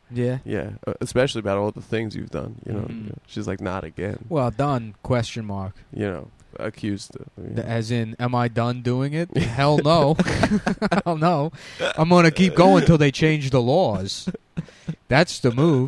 Yeah. Yeah, uh, especially about all the things you've done. You know, Mhm. you know. She's like, not again. Well done? Question mark. You know, accused of. You know. As in, am I done doing it? Hell no. Hell no. I'm gonna keep going until they change the laws. That's the move.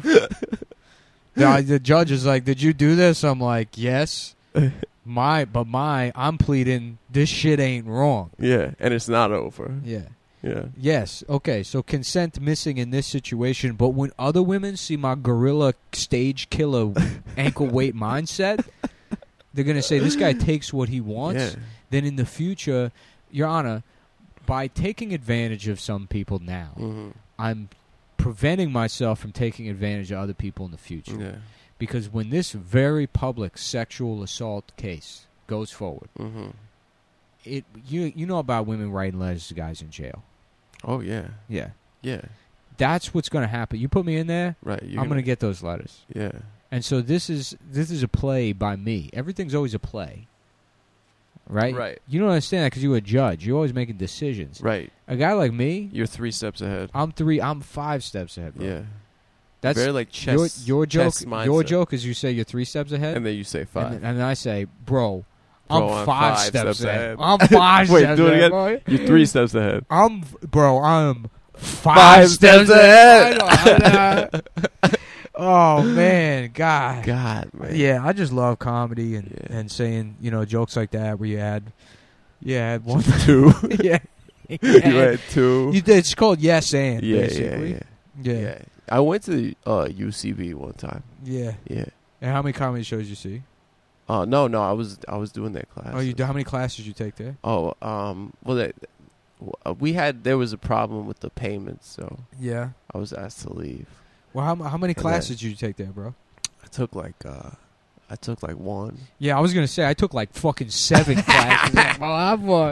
The, the judge is like, "Did you do this?" I'm like, "Yes." My, but my, I'm pleading. This shit ain't wrong. Yeah, and it's not over. Yeah. Yeah. Yes. Okay. So consent missing in this situation, but when other women see my gorilla stage killer ankle weight mindset, they're gonna say this guy takes what he wants. Yeah. Then in the future, Your Honor, by taking advantage of some people now, Mm-hmm. I'm preventing myself from taking advantage of other people in the future. Yeah. Because when this very public sexual assault case goes forward, Mm-hmm. it you you know about women writing letters to guys in jail. Oh yeah. Yeah. Yeah. That's what's going to happen. You put me in there, Right. You're I'm going to get those letters. Yeah. And so this is this is a play by me. Everything's always a play. Right? Right. You don't understand that because you're a judge. You're always making decisions. Right. A guy like me, You're three steps ahead. I'm three. I'm five steps ahead. Bro. Yeah. That's very like chess. your your joke. chess mindset. Your joke is you say you're three steps ahead, and then you say five. and, and then I say, bro, Bro, I'm, I'm five, five steps, steps ahead. ahead. I'm five Wait, steps do it ahead. again. Boy. You're three steps ahead. I'm bro. I'm five, Five steps, steps ahead. ahead. I know, I know. Oh man, God. God, man. Yeah, I just love comedy and, Yeah. and saying, you know, jokes like that where you add, you add one, Two. yeah, you had two. You, it's called yes and yeah, yeah, basically. yeah, Yeah, yeah. I went to uh, U C B one time. yeah. Yeah. And how many comedy shows you see? Oh no, no, I was I was doing that class. Oh, you how many classes you take there? Oh, um, well, that, we had there was a problem with the payments, so Yeah. I was asked to leave. Well, how how many And classes then- did you take there, bro? I took like uh, I took like one. Yeah, I was gonna say I took like fucking seven classes. Oh, I'm, uh,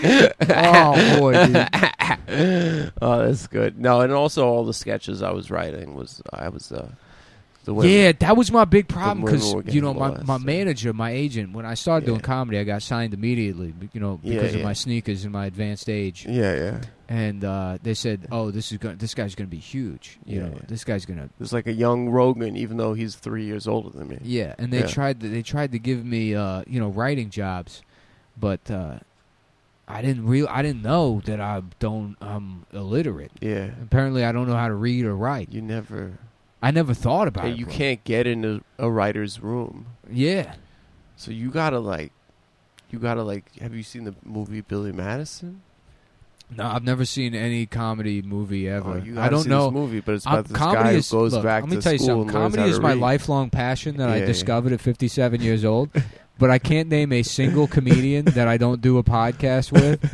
oh boy, dude. Oh, that's good. No, and also all the sketches I was writing was I was uh, the women. Yeah, that was my big problem women because were you know getting my, molested. my manager, my agent, when I started doing Yeah. comedy, I got signed immediately. You know Yeah, because of yeah. my sneakers and my advanced age, Yeah, yeah. and uh, they said, "Oh, this is going this guy's gonna be huge. You Yeah, know, yeah. this guy's gonna." There's like a young Rogan, even though he's three years older than me. Yeah, and they Yeah. tried to, they tried to give me uh, you know writing jobs, but uh, I didn't real I didn't know that I don't I'm illiterate. Yeah. Apparently, I don't know how to read or write. You never. I never thought about Hey, it. you bro. can't get into a writer's room, Yeah. so you gotta like, you gotta like. Have you seen the movie Billy Madison? No, I've never seen any comedy movie ever. Oh, you I gotta don't see know. this movie, but it's I'm- about this comedy guy who is, goes look, back let me to tell you school something. and learns Comedy how is to my read. lifelong passion that I Yeah, yeah. discovered at fifty-seven years old. But I can't name a single comedian that I don't do a podcast with.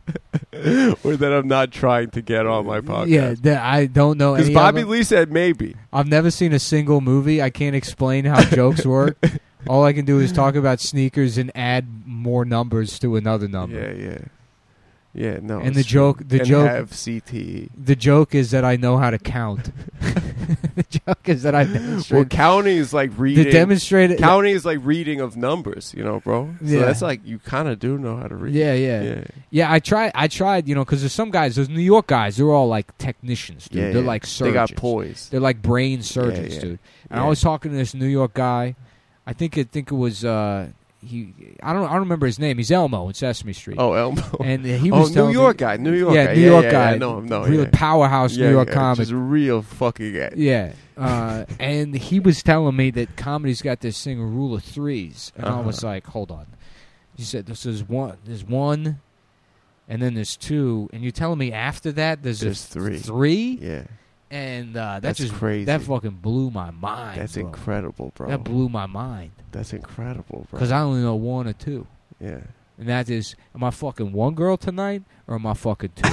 or that I'm not trying to get on my podcast. Yeah, that I don't know because any Bobby of them. Lee said maybe. I've never seen a single movie. I can't explain how jokes work. All I can do is talk about sneakers and add more numbers to another number. Yeah, yeah, yeah. No, And the it's true. joke- the and joke- have C T E. The joke is that I know how to count. The joke is that I Well, demonstrate. counting is like reading. the demonstrated. Counting is like reading of numbers, you know, bro. So Yeah. that's like you kind of do know how to read. Yeah, yeah, yeah. yeah. I tried. I tried. You know, because there's some guys. Those New York guys. They're all like technicians, dude. Yeah, They're yeah. like They surgeons. got poise. They're like brain surgeons, yeah. dude. And I Yeah. was talking to this New York guy. I think. I think it was. Uh, he. I don't. I don't remember his name. He's Elmo in Sesame Street. Oh, Elmo. And he oh, was New telling York me, guy. New York yeah, guy. New yeah, York yeah, guy. Yeah, no, no, really yeah. powerhouse Yeah, New York yeah, comic. Just a real fucking guy. Yeah, uh, and he was telling me that comedy's got this thing, a rule of threes, and I Uh-huh. was like, "Hold on." He said, "This is one. There's one, and then there's two, and you're telling me after that there's, There's a three. three, Yeah, and uh, that That's just crazy. That fucking blew my mind. that's bro. incredible, bro. That blew my mind That's incredible, bro. because I only know one or two, yeah, and that is, am I fucking one girl tonight or am I fucking two?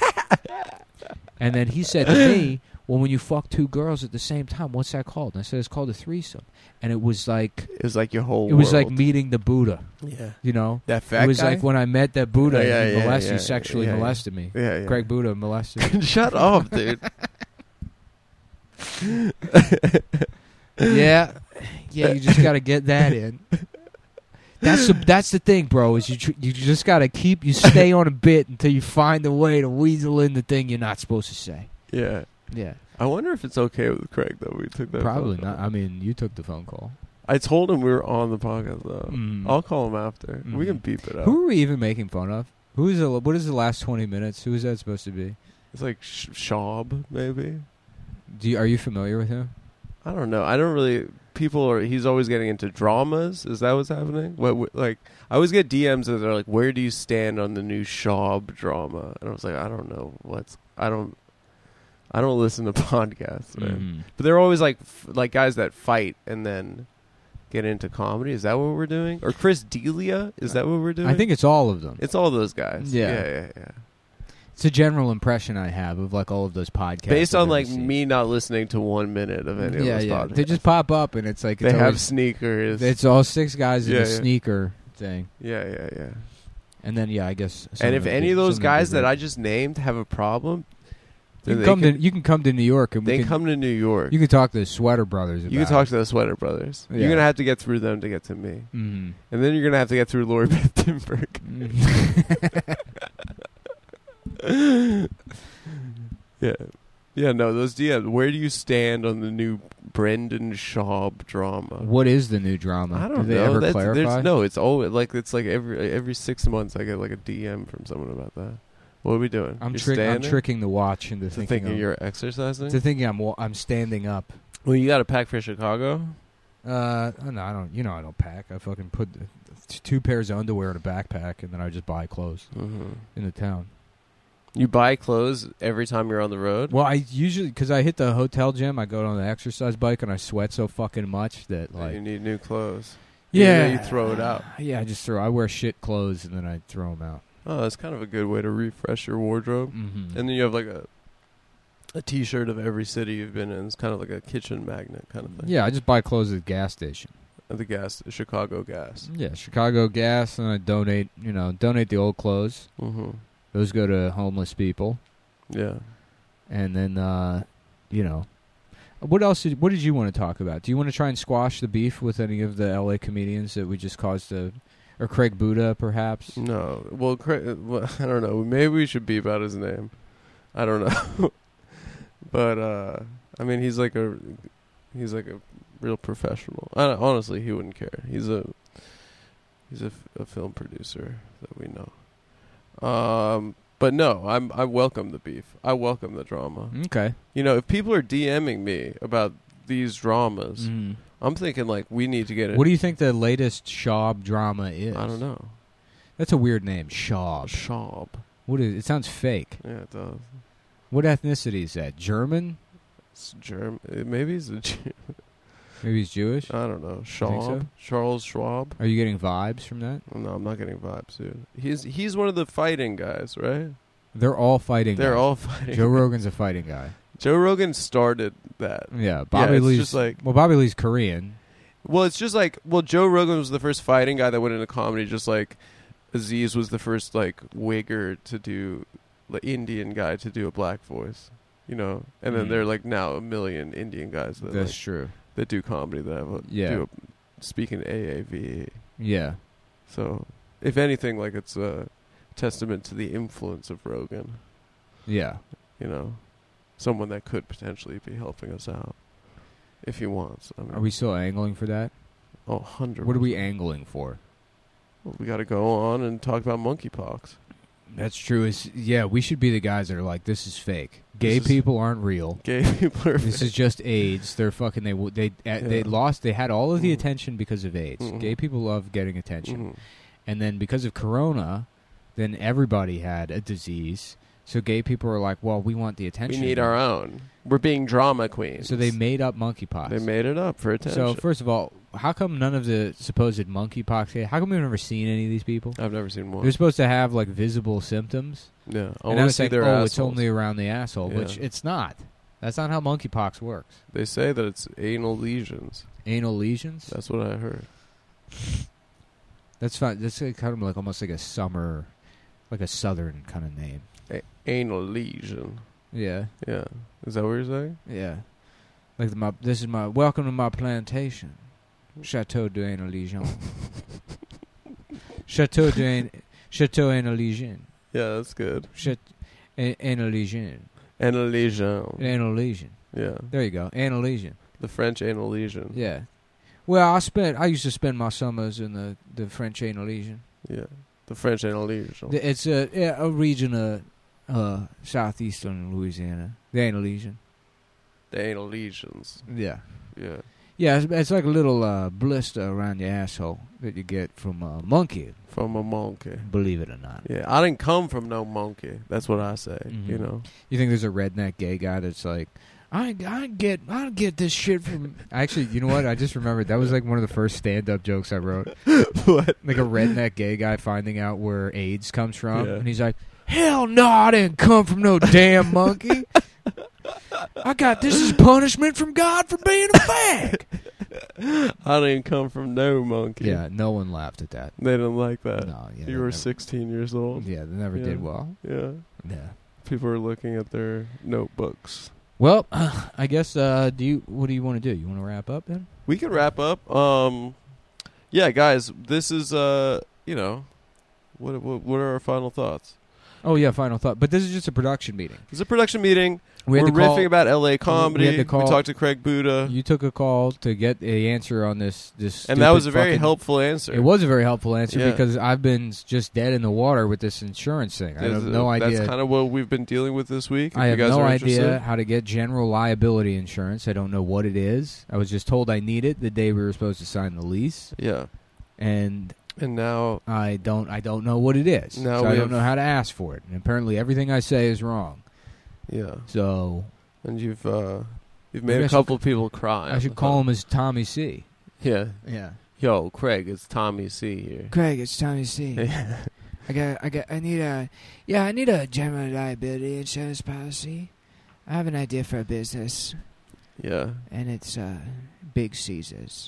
And then he said to me, well, when you fuck two girls at the same time, what's that called? And I said, it's called a threesome. And it was like, it was like your whole. it was world. like meeting the Buddha, yeah, you know? that fat It was guy? like when I met that Buddha, Oh, yeah, he yeah, molested, yeah, he sexually yeah, yeah. molested me. yeah, yeah. Greg Buddha molested me. Shut up, dude. Yeah. Yeah, you just got to get that in. That's the, that's the thing, bro, is you tr- you just got to keep, you stay on a bit until you find a way to weasel in the thing you're not supposed to say. Yeah, Yeah. I wonder if it's okay with Craig that we took that. Probably phone not. call. I mean, you took the phone call. I told him we were on the podcast though. Mm. I'll call him after. Mm. We can beep it out. Who are we even making fun of? Who is the, what is the last twenty minutes? Who is that supposed to be? It's like Sh- Schaub, maybe. Do you, are you familiar with him? I don't know. I don't really. People are. He's always getting into dramas. Is that what's happening? What, what like? I always get D Ms that are like, "Where do you stand on the new Schaub drama?" And I was like, I don't know. What's I don't. I don't listen to podcasts, man. Mm. But they're always like f- like guys that fight and then get into comedy. Is that what we're doing? Or Chris D'Elia? Is that what we're doing? I think it's all of them. it's all those guys. Yeah. yeah, yeah. yeah. It's a general impression I have of like all of those podcasts. Based I've on ever like seen. me not listening to one minute of any yeah, of those yeah. podcasts. They just pop up and it's like They it's have always, sneakers. it's all six guys in Yeah, a yeah. sneaker thing, yeah, yeah, yeah. and then yeah, I guess. some And of if them any do- of those some them guys do that great. I just named have a problem, you then can they come can, to you can come to New York and we they can come to New York. you can talk to the Sweater Brothers. About You can talk to the Sweater Brothers. Yeah. You're gonna have to get through them to get to me, Mm-hmm. and then you're gonna have to get through Lori Beth Timberg. Yeah, yeah. No, those D Ms. Where do you stand on the new Brendan Schaub drama? What is the new drama? I don't Did they know. ever That's, clarify? there's, no, it's always like it's like every every six months I get like a D M from someone about that. What are we doing? I'm, You're trick- I'm standing? tricking the watch into to thinking, thinking I'm, you're exercising. to thinking I'm wa- I'm standing up. Well, you got to pack for Chicago. Uh, no, I don't. You know, I don't pack. I fucking put the, t- two pairs of underwear in a backpack, and then I just buy clothes Mm-hmm. in the town. You buy clothes every time you're on the road. Well, I usually because I hit the hotel gym, I go on the exercise bike, and I sweat so fucking much that like you need new clothes. yeah, Either you throw it out. Yeah, I just throw. I wear shit clothes and then I throw them out. Oh, that's kind of a good way to refresh your wardrobe. Mm-hmm. And then you have like a a T-shirt of every city you've been in. It's kind of like a kitchen magnet kind of thing. yeah, I just buy clothes at the gas station. At the gas, Chicago gas. Yeah, Chicago Gas, and I donate. You know, donate the old clothes. Mm-hmm. Those go to homeless people, Yeah. and then uh, you know, what else? Did, what did you want to talk about? Do you want to try and squash the beef with any of the L A comedians that we just caused a, or Craig Buda, perhaps? No. Well, Cra- well, I don't know. Maybe we should beep out his name. I don't know. But uh, I mean, he's like a he's like a real professional. I don't, honestly, he wouldn't care. He's a he's a, f- a film producer that we know. Um, but no, I'm I welcome the beef. I welcome the drama. Okay. You know, if people are DMing me about these dramas, Mm. I'm thinking like we need to get it. What do you think the latest Schaub drama is? I don't know. That's a weird name, Schaub. Schaub. What is? It sounds fake. Yeah, it does. What ethnicity is that? German? It's German. Maybe he's a Jew. Maybe he's Jewish. I don't know. think Schwab. so? Charles Schwab. Are you getting vibes from that? No, I'm not getting vibes, dude. He's he's one of the fighting guys, right? They're all fighting. They're guys. all fighting. Joe Rogan's a fighting guy. Joe Rogan started that. Yeah, Bobby it's Lee's just like- well, Bobby Lee's Korean. Well, it's just like well, Joe Rogan was the first fighting guy that went into comedy, just like Aziz was the first like wigger to do, the Indian guy to do a black voice, you know. And then Mm. there are like now a million Indian guys that That's like, true. that do comedy that have a, Yeah. do a, speaking A A V. Yeah. So, if anything, like it's a testament to the influence of Rogan. Yeah. You know, someone that could potentially be helping us out if he wants. I mean, Are we still angling for that? Oh, one hundred. What are we angling for? Well, we got to go on and talk about monkeypox. That's true. Is yeah, we should be the guys that are like, this is fake. Gay This is- people aren't real. Gay people are. This is just AIDS. They're fucking. They w- they uh, they Yeah. lost. They had all of the Mhm. attention because of AIDS. Mhm. Gay people love getting attention, Mhm. and then because of Corona, then everybody had a disease. So gay people were like, well, we want the We attention. need our own. We're being drama queens. So they made up monkeypox. They made it up for attention. So first of all, how come none of the supposed monkeypox? How come we've never seen any of these people? I've never seen one. They're supposed to have like visible symptoms. Yeah, I and want I to was see like, their oh, assholes. it's only around the asshole, which Yeah. it's not. That's not how monkeypox works. They say that it's anal lesions. Anal lesions. That's what I heard. That's fine. That's like kind of like almost like a summer, like a southern kind of name. A- anal lesion. Yeah, Yeah. Is that what you're saying? yeah. Like the, my this is my welcome to my plantation, Chateau de Anal Legion. Chateau de An- Chateau Anal Legion. Yeah, that's good. Chat- A- Anal Legion. Analesian. Analesian. Yeah. There you go. Analesian. The French Analesian. Yeah. Well, I spent. I used to spend my summers in the, the French Analesian. Yeah. The French Analesian. The- It's a yeah, a region of uh, southeastern Louisiana. The Analesian. The Analesians. Yeah. Yeah. Yeah, it's, it's like a little uh, blister around your asshole that you get from a monkey, From a monkey. believe it or not. Yeah. I didn't come from no monkey. That's what I say. Mhm. You know. You think there's a redneck gay guy that's like, I I get I get this shit from. Actually, you know what? I just remembered that was like one of the first stand-up jokes I wrote. What? Like a redneck gay guy finding out where AIDS comes from, Yeah. and he's like, "Hell no, I didn't come from no damn monkey. I got this is punishment from God for being a fag." I didn't come from no monkey. Yeah, no one laughed at that. They didn't like that. No, yeah, you they were never- sixteen years old. Yeah, they never Yeah. did well. Yeah. Yeah. People are looking at their notebooks. Well, I guess. Uh, do you? What do you want to do? You want to wrap up then? We can wrap up. Um, yeah, guys, this is uh, you know, what what what are our final thoughts? Oh yeah, final thought. But this is just a production meeting. It's a production meeting. We We're had to call, riffing about L A comedy. we had to call- talked to Craig Buda, You took a call to get the answer on this. This and that was a stupid very fucking- helpful answer. It was a very helpful answer Yeah. because I've been s- just dead in the water with this insurance thing. I That's, have no uh, idea. That's kind of what we've been dealing with this week. If I you have guys no are idea interested. how to get general liability insurance. I don't know what it is. I was just told I need it the day we were supposed to sign the lease, Yeah, and and now I don't. I don't know what it is. Now so we I don't have- know how to ask for it. And apparently, everything I say is wrong. yeah, So and you've uh, you've Maybe made I a should- couple people cry. I should call him as Tommy C. Yeah, Yeah, yo, Craig, it's Tommy C here. Craig, it's Tommy C. I got, I got, I need a, yeah, I need a general liability insurance policy. I have an idea for a business, Yeah, and it's uh, Big Caesars.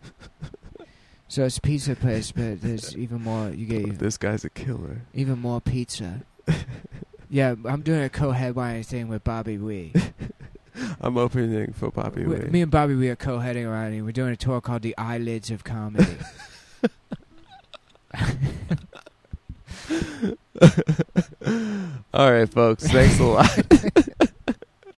So it's a pizza place, but there's even more. You get even, this guy's a killer. even more pizza. Yeah, I'm doing a co-headlining thing with Bobby Wee. I'm opening for Bobby We- Wee. Me and Bobby Wee are co-heading around, and we're doing a tour called The Eyelids of Comedy. All right, folks. Thanks a lot.